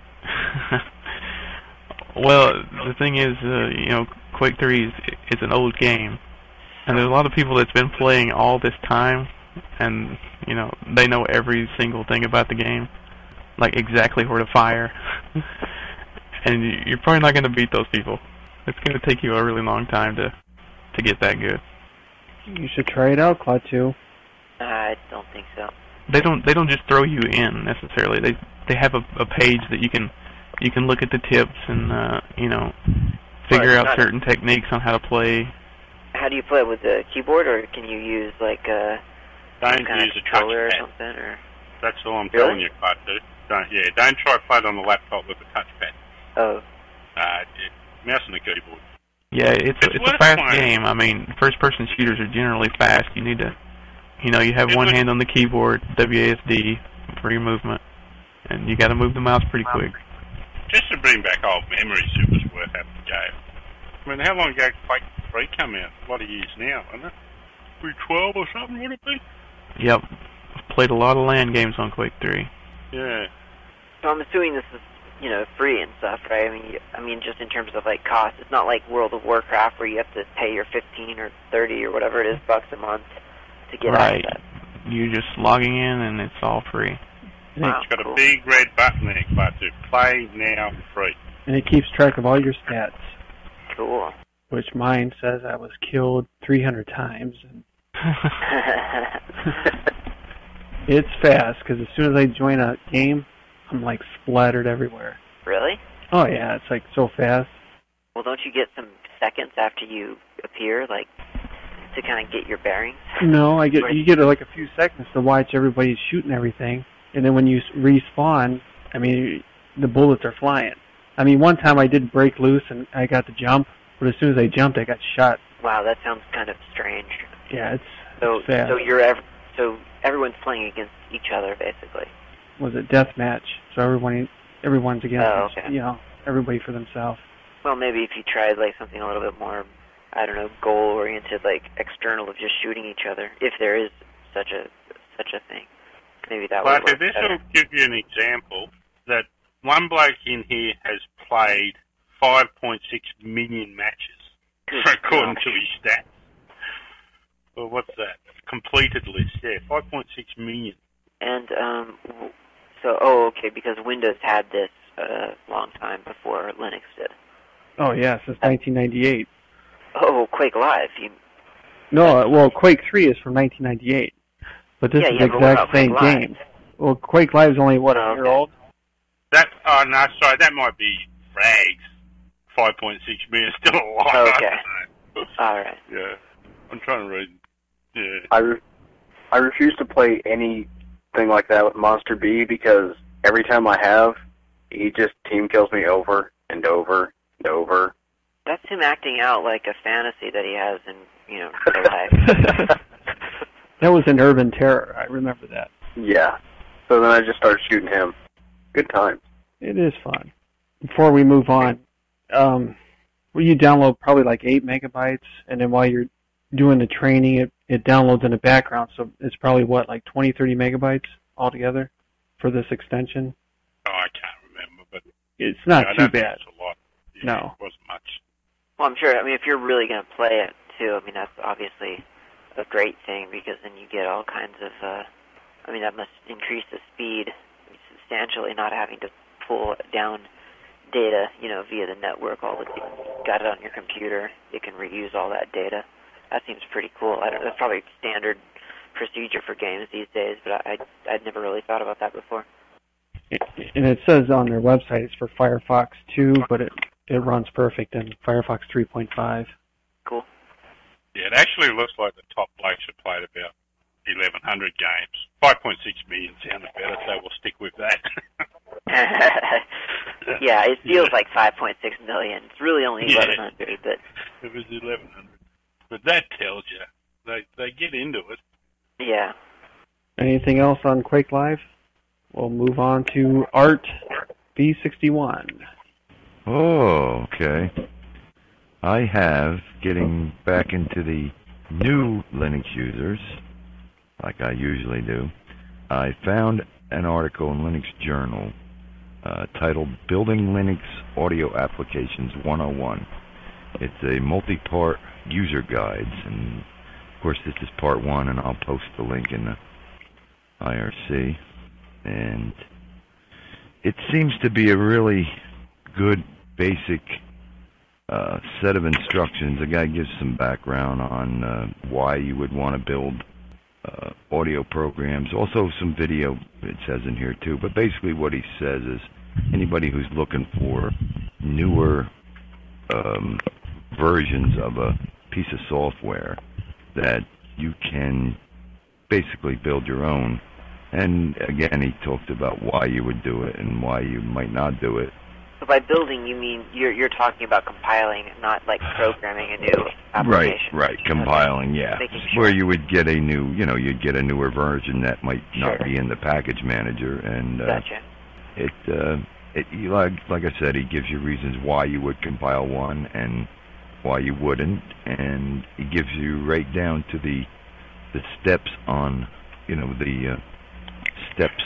Well, the thing is, uh, you know, Quake three is, is an old game, and there's a lot of people that's been playing all this time, and, you know, they know every single thing about the game, like exactly where to fire. And you- you're probably not going to beat those people. It's going to take you a really long time to to get that good. You should try it out, Claude two. I don't think so. They don't they don't just throw you in necessarily. They they have a, a page that you can you can look at the tips and uh, you know figure Well, it's out not- certain techniques on how to play. How do you play, with the keyboard, or can you use like a Don't kind use of a controller or touchpad. something? Or That's all I'm Really? telling you, Clark. Dude. Don't, yeah, don't try to play it on the laptop with a touchpad. oh, Uh, it, mouse and a keyboard. Yeah, it's a, It's it's a worth fast playing. game. I mean, first-person shooters are generally fast. You need to, you know, you have It one would- hand on the keyboard, W A S D for your movement, and you got to move the mouse pretty quick. Just to bring back old memories, it was worth having a go. I mean, how long ago did Quake three come out? A lot of years now, isn't it? three twelve or something, would it be? Yep. Played a lot of LAN games on Quake three. Yeah. So I'm assuming this is, you know, free and stuff, right? I mean, you- I mean, just in terms of like cost, it's not like World of Warcraft where you have to pay your fifteen or thirty or whatever it is bucks a month to get Right. access. You're just logging in and it's all free. And, Wow. it, It's got cool. a big red button there, but to play now free. and it keeps track of all your stats, Cool. which mine says I was killed three hundred times. And it's fast, because as soon as I join a game, I'm like splattered everywhere. Really? Oh yeah, it's like so fast. Well, don't you get some seconds after you appear, like, to kind of get your bearings? No, I get you get like a few seconds to watch everybody shooting everything, and then when you s- respawn, I mean, the bullets are flying. I mean, one time I did break loose and I got to jump, but as soon as I jumped, I got shot. Wow, that sounds kind of strange. Yeah, it's, So, it's fast. so you're ev- so everyone's playing against each other, basically. Was it death match? So everyone, everyone's against, Oh, each- okay. you know, everybody for themselves. Well, maybe if you tried like something a little bit more, I don't know, goal-oriented, like external of just shooting each other, if there is such a such a thing, maybe that would Like, work this better. will give you an example that one bloke in here has played five point six million matches, according to his stats. Well, what's that? Completed list, yeah, five point six million. And um, w- so oh, okay, because Windows had this a long time before Linux did. Oh yeah, since nineteen ninety-eight. Oh, Quake Live. You, No, uh, well, Quake three is from nineteen ninety-eight, but this Yeah, is yeah, the but what exact about Quake same Live? game. Well, Quake Live is only what a Oh, year okay. old. That, oh no, sorry, that might be Rags. five point six million, still a lot. Okay. all right. Yeah, I'm trying to read. Yeah. I, re- I refuse to play anything like that with Monster B because every time I have, he just team kills me over and over and over. That's him acting out like a fantasy that he has in, you know, real life. That was an Urban Terror. I remember that. Yeah. So then I just started shooting him. Good time. It is fun. Before we move on, um, well, you download probably like eight megabytes, and then while you're doing the training, it, it downloads in the background, so it's probably, what, like twenty, thirty megabytes altogether for this extension? Oh, I can't remember, but It's not yeah, I too don't bad. think it's a lot. Yeah, No. It wasn't much. Well, I'm sure. I mean, if you're really going to play it too, I mean, that's obviously a great thing because then you get all kinds of. Uh, I mean, that must increase the speed substantially, not having to pull down data, you know, via the network. All the you got it on your computer, you can reuse all that data. That seems pretty cool. I don't. That's probably standard procedure for games these days, but I I'd never really thought about that before. And it says on their website it's for Firefox two, but it, it runs perfect in Firefox three point five. Cool. Yeah, it actually looks like the top blokes have played about eleven hundred games. five point six million sounded better, so we'll stick with that. Yeah, it feels like five point six million. It's really only Yeah. eleven hundred, but It was eleven hundred. But that tells you. They, they get into it. yeah. Anything else on Quake Live? We'll move on to Art B sixty-one. Oh, okay. I have, getting back into the new Linux users, like I usually do, I found an article in Linux Journal uh, titled Building Linux Audio Applications one oh one. It's a multi-part user guides, and of course this is part one, and I'll post the link in the I R C. And it seems to be a really good basic uh, set of instructions. The guy gives some background on uh, why you would want to build uh, audio programs. Also some video, it says in here too. But basically what he says is anybody who's looking for newer um, versions of a piece of software that you can basically build your own. And again, he talked about why you would do it and why you might not do it. So by building, you mean you're you're talking about compiling, not like programming a new application. Right, right, compiling, yeah. Making sure. Where you would get a new, you know, you'd get a newer version that might not Sure. be in the package manager, and uh, Gotcha. it, uh, it, you- like, like I said, he gives you reasons why you would compile one and why you wouldn't, and he gives you right down to the the steps on, you know, the uh, steps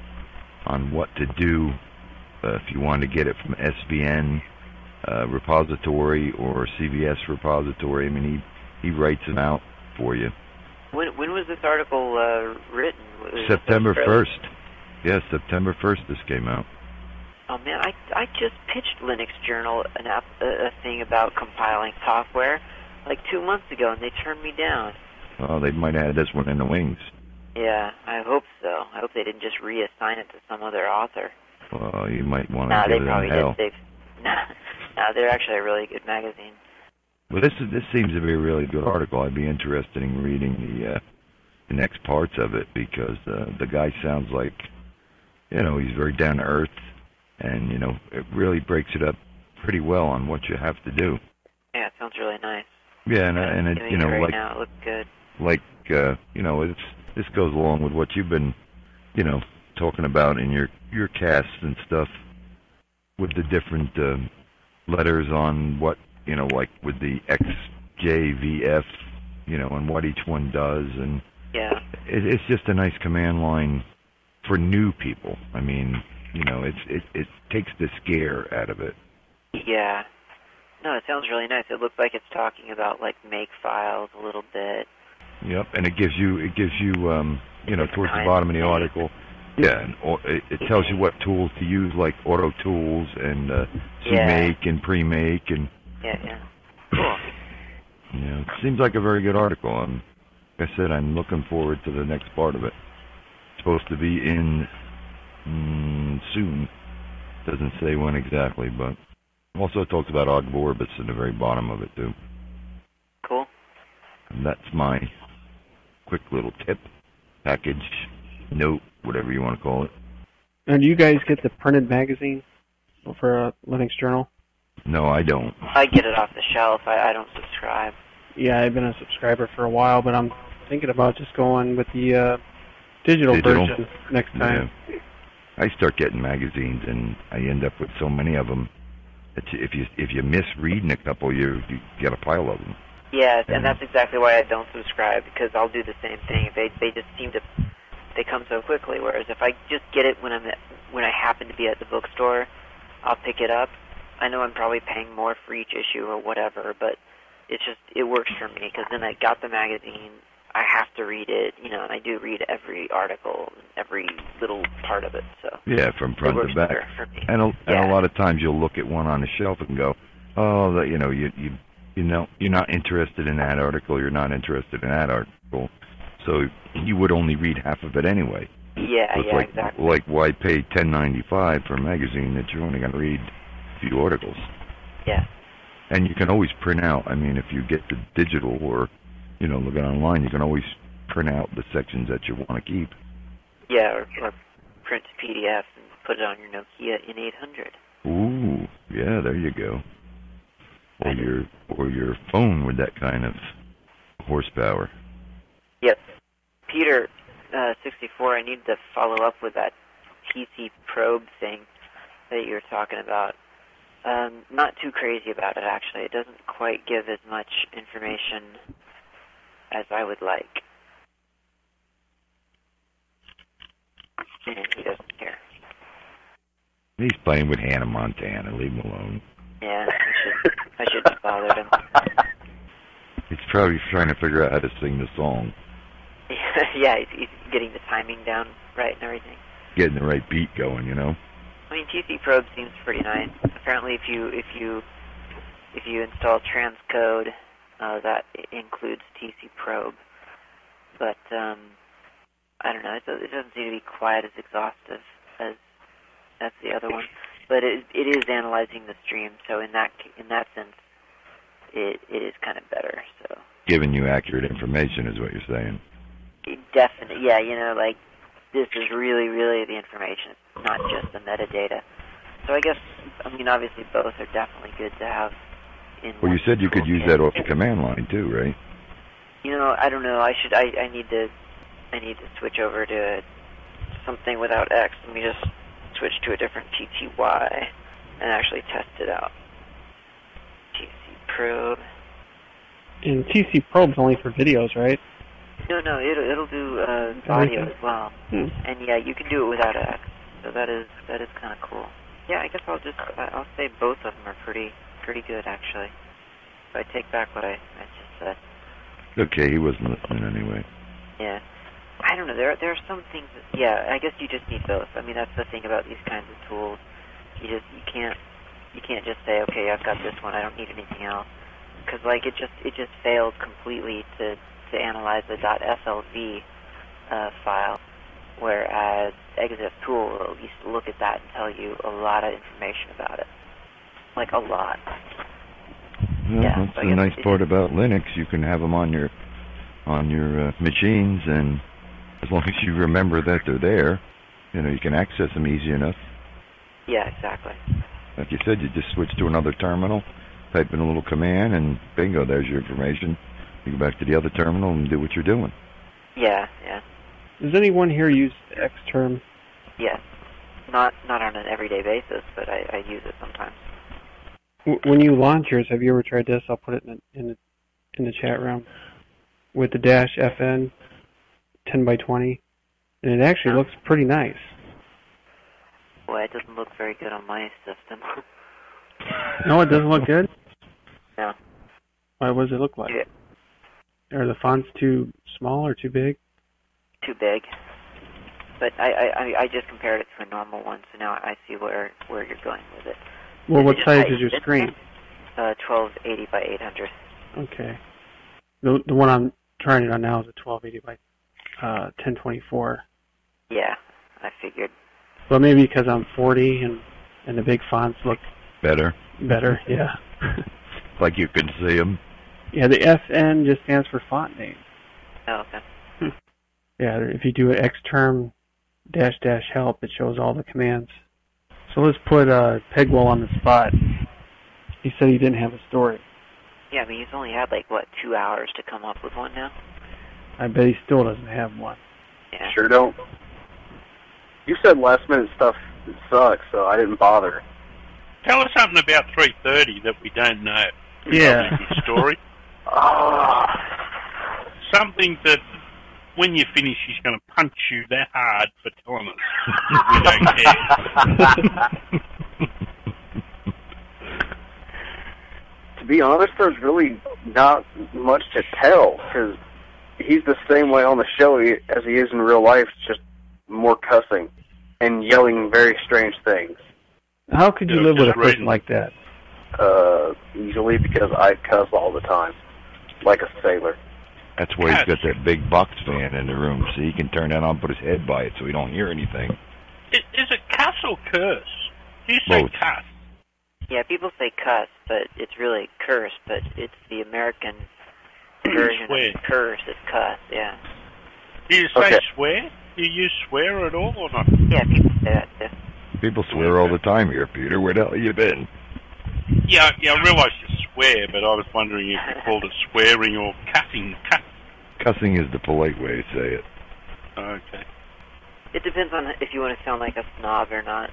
on what to do uh, if you want to get it from S V N uh, repository or C V S repository. I mean, he he writes them out for you. When when was this article uh, written? Was September this first. Yes, September first. This came out. Oh man, I I just pitched Linux Journal an app, a, a thing about compiling software like two months ago, and they turned me down. Well, they might have had this one in the wings. Yeah, I hope so. I hope they didn't just reassign it to some other author. Well, you might want to Nah, give they them probably hell. did. They've, nah, nah, they're actually a really good magazine. Well, this is, this seems to be a really good article. I'd be interested in reading the uh, the next parts of it because uh, the guy sounds like, you know, he's very down to earth, and you know, it really breaks it up pretty well on what you have to do. Yeah, it sounds really nice. Yeah, and uh, and it, Doing you know, it right like now, it looks good. like uh, you know, it's this goes along with what you've been, you know, talking about in your your casts and stuff with the different uh, letters on what. You know, like with the X J V F, you know, and what each one does, and yeah, it, it's just a nice command line for new people. I mean, you know, it's it it takes the scare out of it. Yeah, no, it sounds really nice. It looks like it's talking about like make files a little bit. Yep, and it gives you it gives you um, you know, towards the bottom of the article. Yeah, and it, it tells you what tools to use, like auto tools and uh, Yeah. make and pre-make and. Yeah, yeah. Cool. Yeah, it seems like a very good article. Um, like I said, I'm looking forward to the next part of it. It's supposed to be in mm, soon. Doesn't say when exactly, but also it talks about Ogg Vorbis in the very bottom of it, too. Cool. And that's my quick little tip, package, note, whatever you want to call it. Now, do you guys get the printed magazine for uh, Linux Journal? No, I don't. I get it off the shelf. I, I don't subscribe. Yeah, I've been a subscriber for a while, but I'm thinking about just going with the uh, digital, Digital? version next time. Yeah. I start getting magazines, and I end up with so many of them that you, if you if you miss reading a couple, you you get a pile of them. Yeah, and that's exactly why I don't subscribe, because I'll do the same thing. They they just seem to they come so quickly. Whereas if I just get it when I'm at, when I happen to be at the bookstore, I'll pick it up. I know I'm probably paying more for each issue or whatever, but it's just it works for me because then I got the magazine. I have to read it, you know, and I do read every article, every little part of it. So Yeah, from front it to works back. better for me. And a, Yeah. and a lot of times you'll look at one on the shelf and go, oh, that you know, you you you know, you're not interested in that article. You're not interested in that article. So you would only read half of it anyway. Yeah, So it's yeah, like, exactly. Like why pay ten ninety-five for a magazine that you're only going to read a few articles? Yeah. And you can always print out. I mean, if you get the digital or, you know, look at online, you can always print out the sections that you want to keep. Yeah, or, or print a P D F and put it on your Nokia N eight hundred. Ooh, yeah, there you go. Or your or your phone with that kind of horsepower. Yep. Peter, uh, sixty-four, I need to follow up with that T C probe thing that you were talking about. Um, not too crazy about it, actually. It doesn't quite give as much information as I would like. And he doesn't care. He's playing with Hannah Montana. Leave him alone. Yeah, I should I shouldn't have bothered him. He's probably trying to figure out how to sing the song, Yeah, he's, he's getting the timing down right and everything. getting the right beat going, you know. I mean, T C probe seems pretty nice. Apparently, if you if you if you install transcode, uh, that includes T C probe. But um, I don't know. It, does, it doesn't seem to be quite as exhaustive as as the other one. But it it is analyzing the stream, so in that in that sense, it it is kind of better. So Giving you accurate information is what you're saying. it definitely, yeah, you know, like this is really really the information. It's not just the metadata. So I guess, I mean, obviously both are definitely good to have. In Well, you one said you could use toolkit. that off the command line too, right? You know, I don't know. I should. I, I need to. I need to switch over to something without X. Let me just switch to a different T T Y and actually test it out. T C probe. And T C probe's only for videos, right? No, no, it'll it'll do uh, audio Everything? as well. Hmm. And yeah, you can do it without X. So that is that is kind of cool. Yeah, I guess I'll just I'll say both of them are pretty pretty good actually. So I take back what I, I just said. Okay, he wasn't listening anyway. Yeah. I don't know. There there are some things. That, yeah, I guess you just need both. I mean, that's the thing about these kinds of tools. You just you can't you can't just say, okay, I've got this one. I don't need anything else. Because like it just it just failed completely to to analyze the .slv uh, file, whereas Exif Tool will at least look at that and tell you a lot of information about it, like a lot. Well, Yeah, that's so I the guess nice it- part about Linux. You can have them on your on your uh, machines, and as long as you remember that they're there, you know, you can access them easy enough. Yeah, exactly. Like you said, you just switch to another terminal, type in a little command, and bingo, there's your information. You go back to the other terminal and do what you're doing. Yeah, yeah, Does anyone here use Xterm? yeah. Not not on an everyday basis, but I, I use it sometimes. W- When you launch yours, have you ever tried this? I'll put it in the, in the, in the chat room. With the dash F N ten by twenty. And it actually looks pretty nice. Boy, it doesn't look very good on my system. No, it doesn't look good? No. Why, what does it look like? Yeah. Are the fonts too small or too big? Too big. But I, I, I- I just compared it to a normal one, so now I see where, where you're going with it. Well, what Is it size just- is your it's- screen? Uh, twelve eighty by eight hundred. Okay. The the one I'm trying it on now is a twelve eighty by uh, ten twenty-four. Yeah, I figured. But maybe because I'm forty and, and the big fonts look Better. better, yeah. Like you can see them. Yeah, the F N just stands for font name. Oh, okay. Yeah, if you do an Xterm dash dash help, it shows all the commands. So let's put uh, Pegwell on the spot. He said he didn't have a story. Yeah, I mean, he's only had, like, what, two hours to come up with one now? I bet he still doesn't have one. Yeah. Sure don't. You said last minute stuff sucks, so I didn't bother. Tell us something about three thirty that we don't know. Yeah. Probably a good story. Ah, Something that when you finish, he's going to punch you that hard for telling us. We don't care. to be honest, there's really not much to tell, because he's the same way on the show he- as he is in real life, just more cussing and yelling very strange things. How could you Yeah, live with a just person reading. like that? Uh, usually because I cuss all the time, like a sailor. That's why he's got that big box fan in the room, so he can turn that on and put his head by it so he don't hear anything. Is, is it cuss or curse? You say Both. cuss. Yeah, people say cuss, but it's really curse, but it's the American version Swear. of curse is cuss, yeah. Do you say Okay. swear? Do you use swear at all or not? Yeah, people say that too. People swear all the time here, Peter. Where the hell you been? Yeah, yeah, I realise you swear, but I was wondering if you called it swearing or cussing. Cuss. Cussing is the polite way to say it. Okay. It depends on if you want to sound like a snob or not.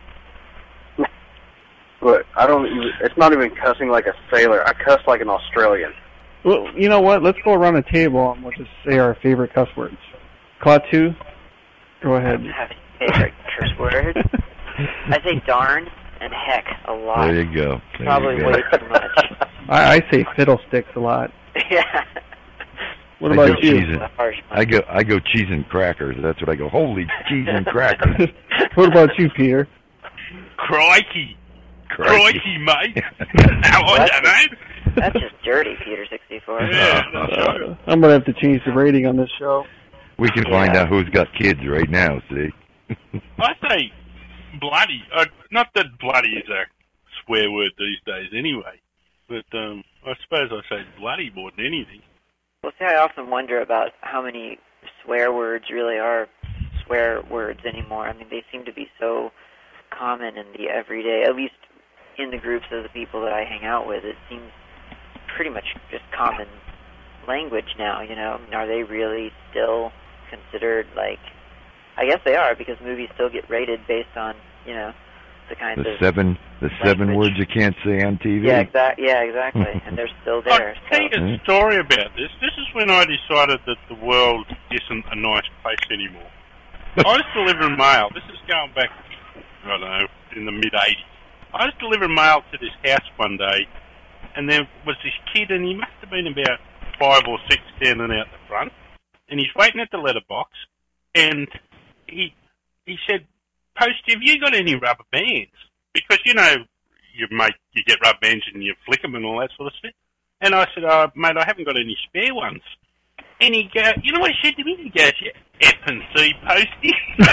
But I don't even, it's not even cussing like a sailor. I cuss like an Australian. Well, you know what? Let's go around the table and we'll just say our favorite cuss words. Klaatu, go ahead. Have a favorite curse word? I say darn and heck a lot. There you go. There Probably you go. way too much. I, I say fiddlesticks a lot. Yeah. What I about go you? cheese and, A harsh one. I go I go cheese and crackers. That's what I go. Holy cheese and crackers. What about you, Peter? Crikey. Crikey. Crikey, mate. How I That's don't know. That's just dirty, Peter sixty-four. Yeah, that's Uh, right. I'm gonna have to change the rating on this show. We can find Yeah. out who's got kids right now, see? I say bloody. Uh, not that bloody is a swear word these days anyway, but um, I suppose I say bloody more than anything. Well, see, I often wonder about how many swear words really are swear words anymore. I mean, they seem to be so common in the everyday, at least in the groups of the people that I hang out with. It seems pretty much just common language now, you know. I mean, are they really still considered, like, I guess they are, because movies still get rated based on, you know, the kinds The of... seven the seven language. words you can't say on T V. Yeah, exact, yeah, exactly, and they're still there. I'll tell you So. a story about this. This is when I decided that the world isn't a nice place anymore. I was delivering mail. This is going back, I don't know, in the mid-eighties. I was delivering mail to this house one day, and there was this kid, and he must have been about five or six standing out the front, and he's waiting at the letterbox, and he he said, Posty, have you got any rubber bands? Because, you know, you make you get rubber bands and you flick them and all that sort of stuff. And I said, oh, mate, I haven't got any spare ones. And he goes, you know what he said to me? He goes, yeah, F and C, Posty.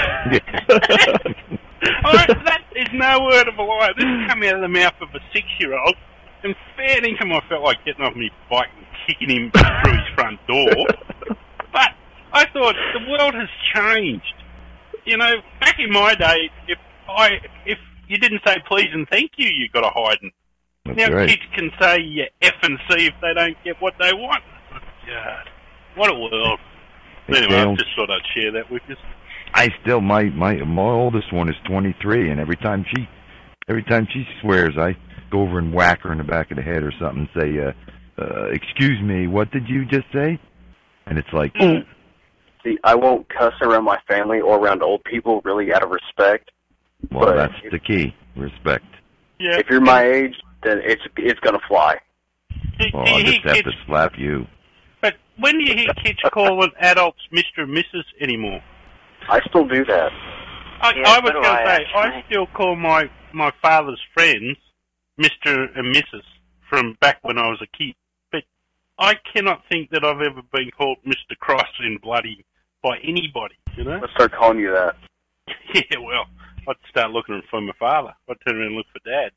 Right, that is no word of a lie. This come out of the mouth of a six-year-old, and fair income I felt like getting off my bike and kicking him through his front door. But I thought, the world has changed. You know, back in my day, if I if you didn't say please and thank you, you got a hiding. That's now right. kids can say yeah, F and C if they don't get what they want. God, what a world. Anyway, I just thought I'd share that with you. I still my my my oldest one is twenty-three, and every time she every time she swears, I go over and whack her in the back of the head or something, and say, uh, uh, "Excuse me, what did you just say?" And it's like, mm. See, I won't cuss around my family or around old people, really out of respect. well, but that's if, the key, respect. Yeah. If you're my age, then it's it's gonna fly. Well, I just have to slap you. But when do you hear kids calling adults Mister and Missus anymore? I still do that. I, Yeah, I was so do going I, to say, I actually. still call my, my father's friends Mister and Missus from back when I was a kid. But I cannot think that I've ever been called Mister Cross in bloody by anybody, you know? Let's start calling you that. Yeah, well, I'd start looking for my father. I'd turn around and look for Dad.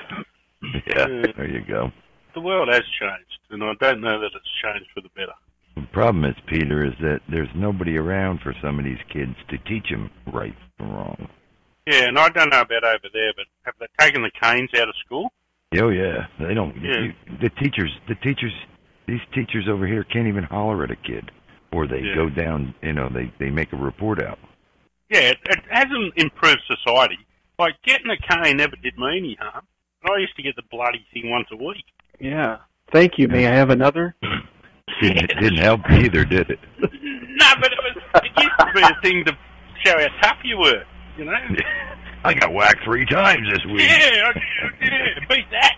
Yeah, there you go. The world has changed, and I don't know that it's changed for the better. The problem is, Peter, is that there's nobody around for some of these kids to teach them right from wrong. Yeah, and I don't know about over there, but have they taken the canes out of school? Oh yeah, they don't. Yeah. You, the teachers, the teachers, these teachers over here can't even holler at a kid, or they Yeah. go down. You know, they they make a report out. Yeah, it, it hasn't improved society. Like, getting a cane never did me any harm. And I used to get the bloody thing once a week. Yeah. Thank you. May I have another? Didn't, it didn't help either, did it? No, but it was. It used to be a thing to show how tough you were. You know. I got whacked three times this week. Yeah, I, yeah, beat that.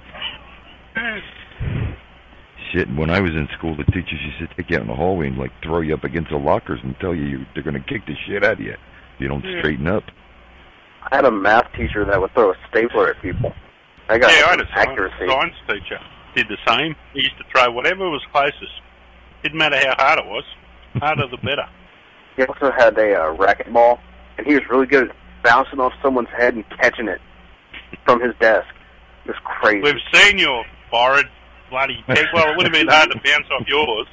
Shit, when I was in school, the teachers used to take you out in the hallway and like throw you up against the lockers and tell you, you they're going to kick the shit out of you if you don't Yeah. straighten up. I had a math teacher that would throw a stapler at people. I got Yeah, I had a accuracy. science, science teacher. Did the same. He used to throw whatever was closest. Didn't matter how hard it was. Harder the better. He also had a uh, racquetball, and he was really good at bouncing off someone's head and catching it from his desk. It was crazy. We've seen your forehead, bloody peg. Well, it would have been hard to bounce off yours.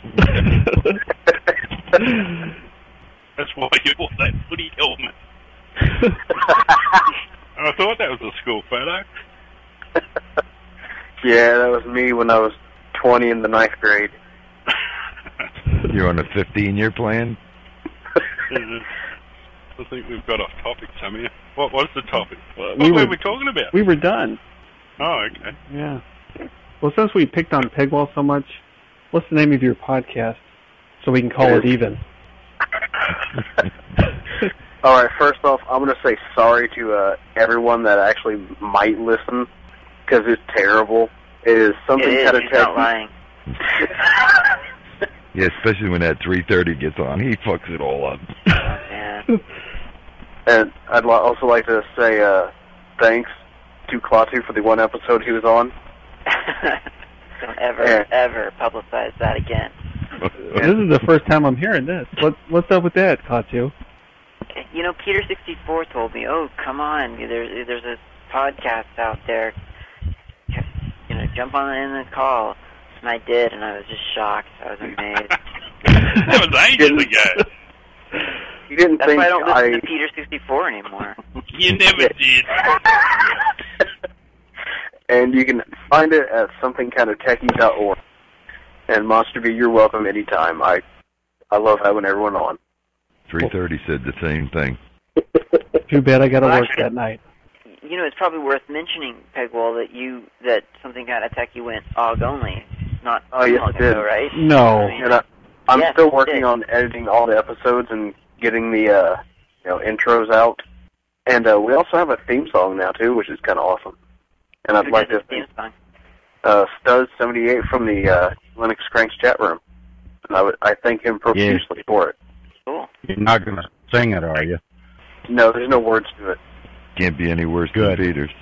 That's why you wore that footy helmet. I thought that was a school photo. Yeah, that was me when I was twenty in the ninth grade. You're on a fifteen-year plan? I think we've got off topic somehow. What was the topic? What We were were- we talking about? We were done. Oh, okay. Yeah. Well, since we picked on Pegwell so much, what's the name of your podcast so we can call it even? All right, first off, I'm going to say sorry to uh, everyone that actually might listen, because it's terrible. It is something It is. kind of He's not lying. Yeah, especially when that three thirty gets on. He fucks it all up. Yeah. And I'd li- also like to say uh, thanks to Klaatu for the one episode he was on. Don't ever, Yeah. ever publicize that again. This is the first time I'm hearing this. What What's up with that, Katsu? You know, Peter sixty-four told me, "Oh, come on, there's there's a podcast out there. You know, jump on in the call." And I did, and I was just shocked. I was amazed. That was ages ago. You didn't That's think why I don't listen I... to Peter sixty-four anymore. You never did. And you can find it at something kind of techie dot org. And Monster B, you're welcome anytime. I I love having everyone on. three thirty said the same thing. Too bad I got to Well, work actually- that night. You know, it's probably worth mentioning, Pegwall, that you that something kind of techie went O G only, not Oh, too yes, long it did. ago, right? No. I mean, And I, I'm Yes, still you working did. on editing all the episodes and getting the uh, you know intros out. And uh, we also have a theme song now too, which is kind of awesome. And I'd Who like did to the theme thank song? uh, Stuz seventy-eight from the uh, Linux Cranks chat room. And I would I thank him profusely for it. Cool. You're not going to sing it, are you? No, there's no words to it. Can't be any worse Good. than Peter's.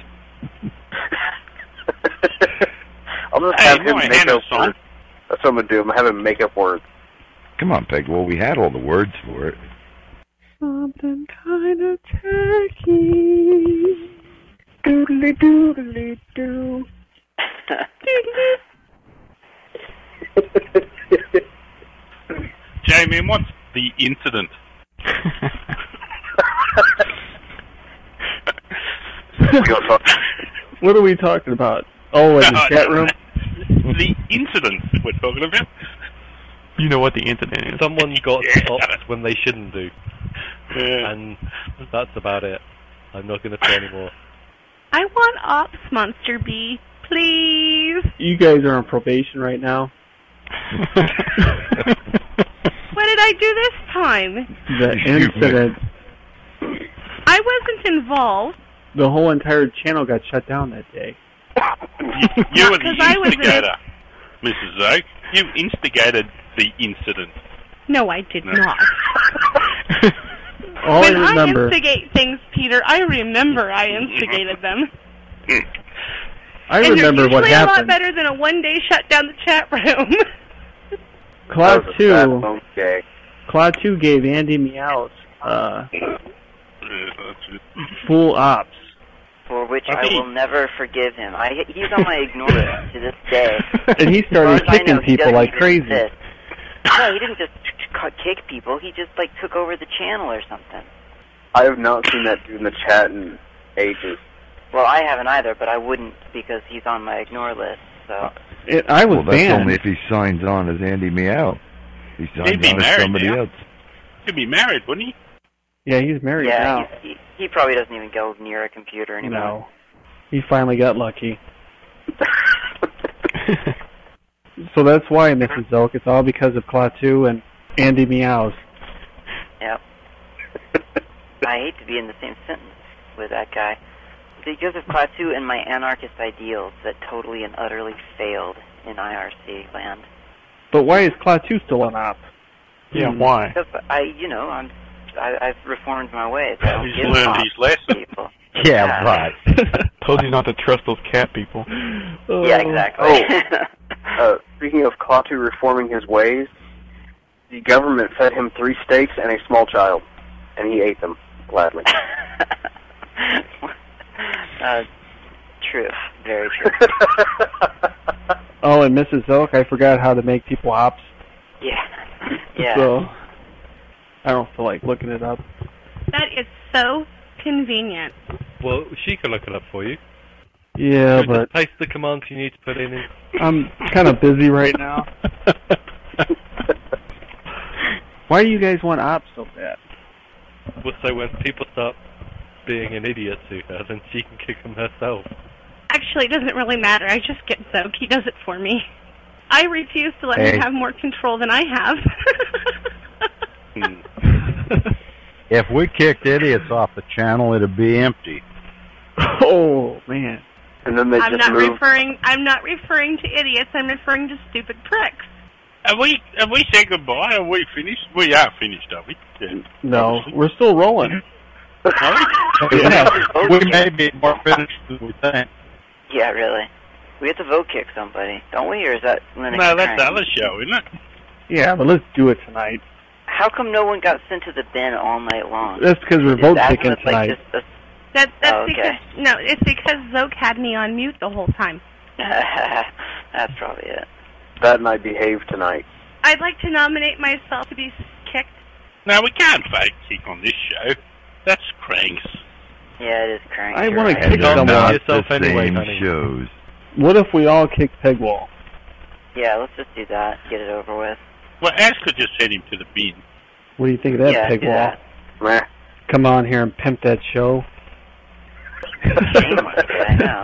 I'll just Hey, have him no, make Hannah up song. words. That's what I'm gonna do. I'm gonna have him make up words. Come on, Peg. Well, we had all the words for it. Something kind of tacky. Doodly doodly doo. Jamie, what's the incident? What are we talking about? Oh, in the chat room? The incident we're talking about? You know what the incident is. Someone got Yeah, stopped when they shouldn't do, Yeah. and that's about it. I'm not going to say anymore. I want Ops Monster B, please. You guys are on probation right now. What did I do this time? The incident, I wasn't involved. the whole entire channel got shut down that day. You, you were the 'Cause I was in it. instigator, Missus Zoe. You instigated the incident. No, I did No. not. All when I remember, I instigate things, Peter, I remember I instigated them. I and remember they're what usually a lot happened. better than a one-day shut down the chat room. Cloud That was a two, bad phone gag. Cloud two gave Andy Meows uh, Yeah, that's it. full ops. For which I I think- will never forgive him. I he's on my ignore list to this day. And he As far started as I kicking know, he people doesn't like even crazy. exist. No, he didn't just c- kick people. He just like took over the channel or something. I have not seen that dude in the chat in ages. Well, I haven't either, but I wouldn't because he's on my ignore list. So It, I was Well, that's banned. only if he signs on as Andy Meow. He signs He'd be on as married somebody now. else. He'd be married, wouldn't he? Yeah, he's married yeah, now. he's, he he probably doesn't even go near a computer anymore. No. He finally got lucky. So that's why, Missus Zoke, it's all because of Cloud two and Andy Meows. Yep. I hate to be in the same sentence with that guy. Because of Cloud two and my anarchist ideals that totally and utterly failed in I R C land. But why is Cloud two still on op? Yeah, Hmm. why? Because I, you know, I'm, I, I've reformed my ways. I don't He's give learned ops his lesson. people. Yeah, Yeah. right. Told you not to trust those cat people. Yeah, exactly. Uh, speaking of Cloud two reforming his ways, the government fed him three steaks and a small child, and he ate them gladly. uh, true. Very true. Oh, and Missus Zoke, I forgot how to make people ops. Yeah. Yeah. So, I don't feel like looking it up. That is so convenient. Well, she can look it up for you. Yeah, So but just paste the commands you need to put in. in. I'm kind of busy right now. Why do you guys want ops so bad? Well, so when people start being an idiot to her, then she can kick them herself. Actually, it doesn't really matter. I just get Zoke. He does it for me. I refuse to let Hey. him have more control than I have. If we kicked idiots off the channel, it'd be empty. Oh, man. And then they I'm just not moved. referring. I'm not referring to idiots. I'm referring to stupid pricks. Have we have we said goodbye? Are we finished? We are finished, are we? Yeah. No, we're still rolling. Yeah, we may be more finished than we think. Yeah, really. We have to vote kick somebody, don't we? Or is that Linux? No, that's the Crank? other show, isn't it? Yeah, but let's do it tonight. How come no one got sent to the bin all night long? That's because we're Is vote that kicking like tonight. just a- That, that's Oh, okay. because no, it's because Zoke had me on mute the whole time. That's probably it. That and I behaved tonight. I'd like to nominate myself to be kicked. No, we can't vote kick on this show. That's Cranks. Yeah, it is Crank. I you're wanna right. kick And someone. not yourself the anyway, same honey. shows. What if we all kick Pegwall? Yeah, let's just do that. Get it over with. Well, Ash could just send him to the bin. What do you think of that, yeah, do Pegwall? that. Meh. Come on here and pimp that show. Shameless, I know.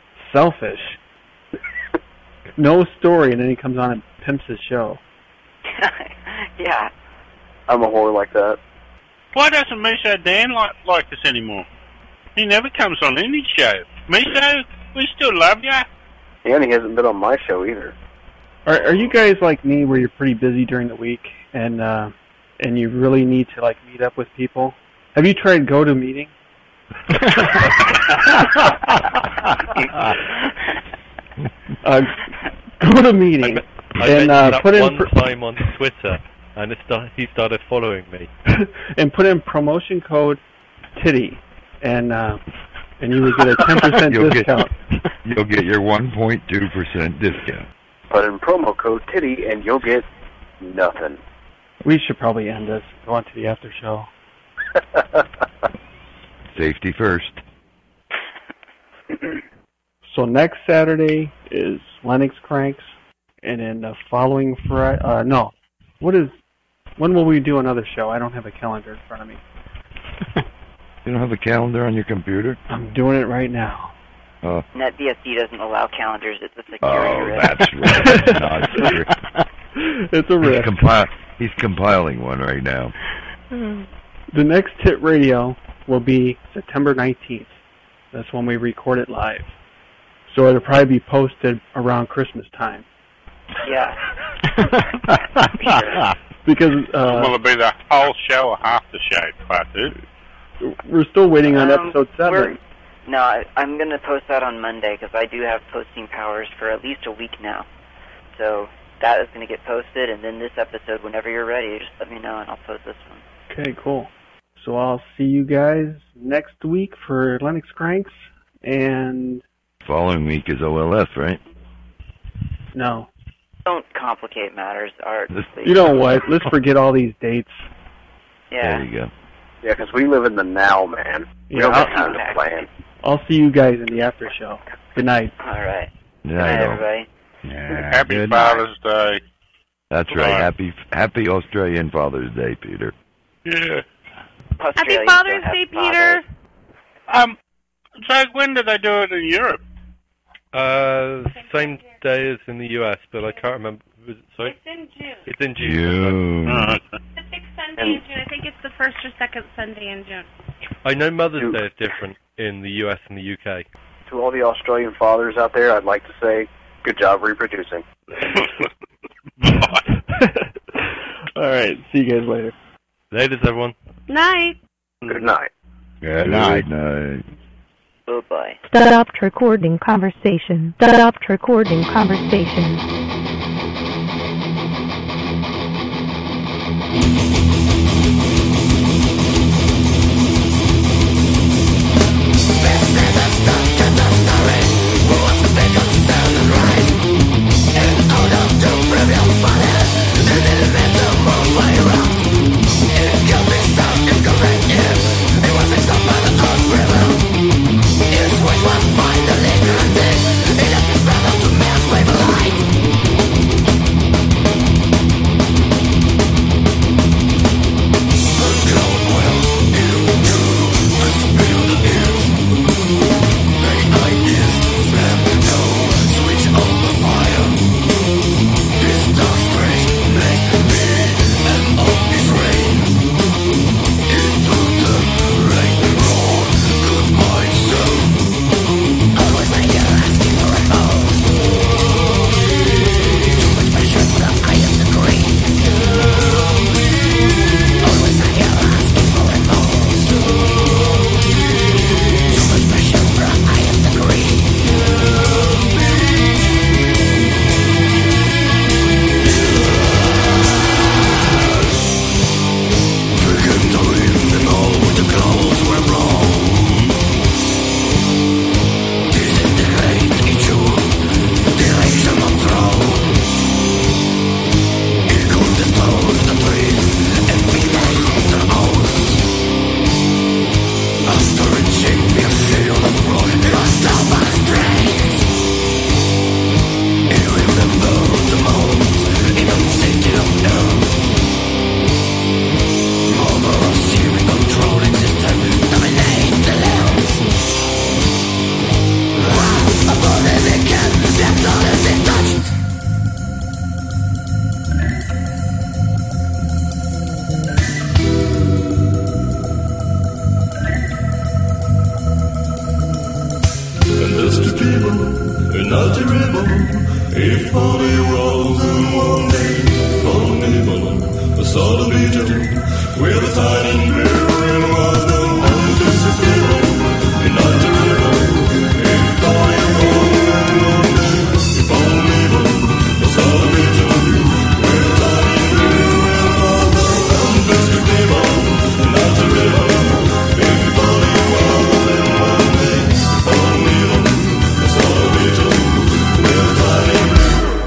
Selfish. No story, and then he comes on and pimps his show. Yeah. I'm a whore like that. Why doesn't Miso Dan like, like us anymore? He never comes on any show. Miso, we still love ya. And he hasn't been on my show either. Are, are you guys like me, where you're pretty busy during the week, and uh, and you really need to like meet up with people? Have you tried GoToMeeting? uh, GoToMeeting. I and mentioned uh, that put in one pr- time on Twitter, and it start, he started following me. and put in promotion code Titty, and uh, and you would get a ten percent You'll discount. Get, you'll get your one point two percent discount. Put in promo code Titty and you'll get nothing. We should probably end this. Go on to the after show. Safety first. So next Saturday is Lennox Cranks, and then the following Friday, uh, no, what is, when will we do another show? I don't have a calendar in front of me. You don't have a calendar on your computer? I'm doing it right now. Oh, NetBSD doesn't allow calendars. It's a security oh risk. that's right. That's not true. It's a He's, risk. compi- he's compiling one right now. The next Tit Radio will be September nineteenth. That's when we record it live. So it'll probably be posted around Christmas time. Yeah. Because Will uh, it be the whole show or half the show, part two? we're still waiting on Um, episode seven. we're- No, I, I'm going to post that on Monday because I do have posting powers for at least a week now. So that is going to get posted, and then this episode, whenever you're ready, just let me know and I'll post this one. Okay, cool. So I'll see you guys next week for Lennox Cranks, and Following week is O L F, right? no. Don't complicate matters, Art. This- please. You know what? Let's forget all these dates. Yeah. There you go. Yeah, because we live in the now, man. We Yeah, don't have I'll- time to plan. I'll see you guys in the after show. Good night. All right. Good Good night, night, all. everybody. Yeah, Happy good night. Father's Day. That's right. Bye. Happy Happy Australian Father's Day, Peter. Yeah. Happy Australians Father's don't have Day, fathers. Peter. Um, so when did they do it in Europe? Uh, same day as in the U S, but I can't remember. Was it, sorry? It's in June. It's in June. June. Oh, okay. The sixth Sunday in June. I think it's the first or second Sunday in June. I know Mother's June. Day is different in the U S and the U K. To all the Australian fathers out there, I'd like to say, good job reproducing. All right. See you guys later. Ladies, everyone. Night. Good night. Good night. night. Oh, boy. Stopped recording conversation. Stopped recording conversation. Finally, it left me better to man's way light. Solobito, with a tiny mirror in one of one disappearing, and not to river, if only one, if only one, the Solobito, with a tiny mirror in one of one disappearing, and not to river, if only one, if only one, the Solobito, with a tiny mirror.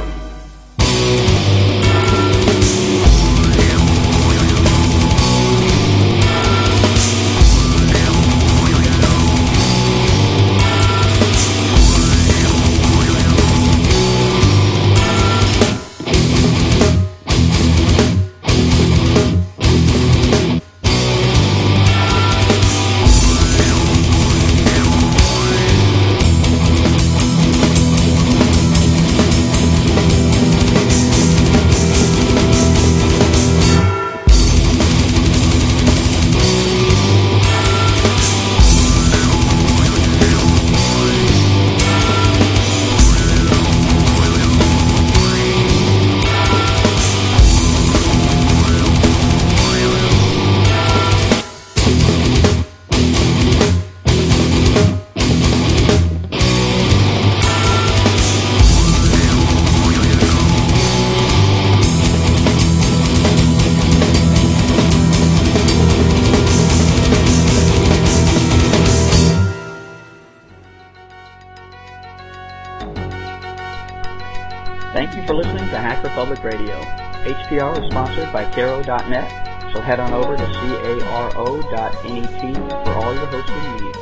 Thank you for listening to Hacker Public Radio. H P R is sponsored by Caro dot net, so head on over to caro dot net for all your hosting needs.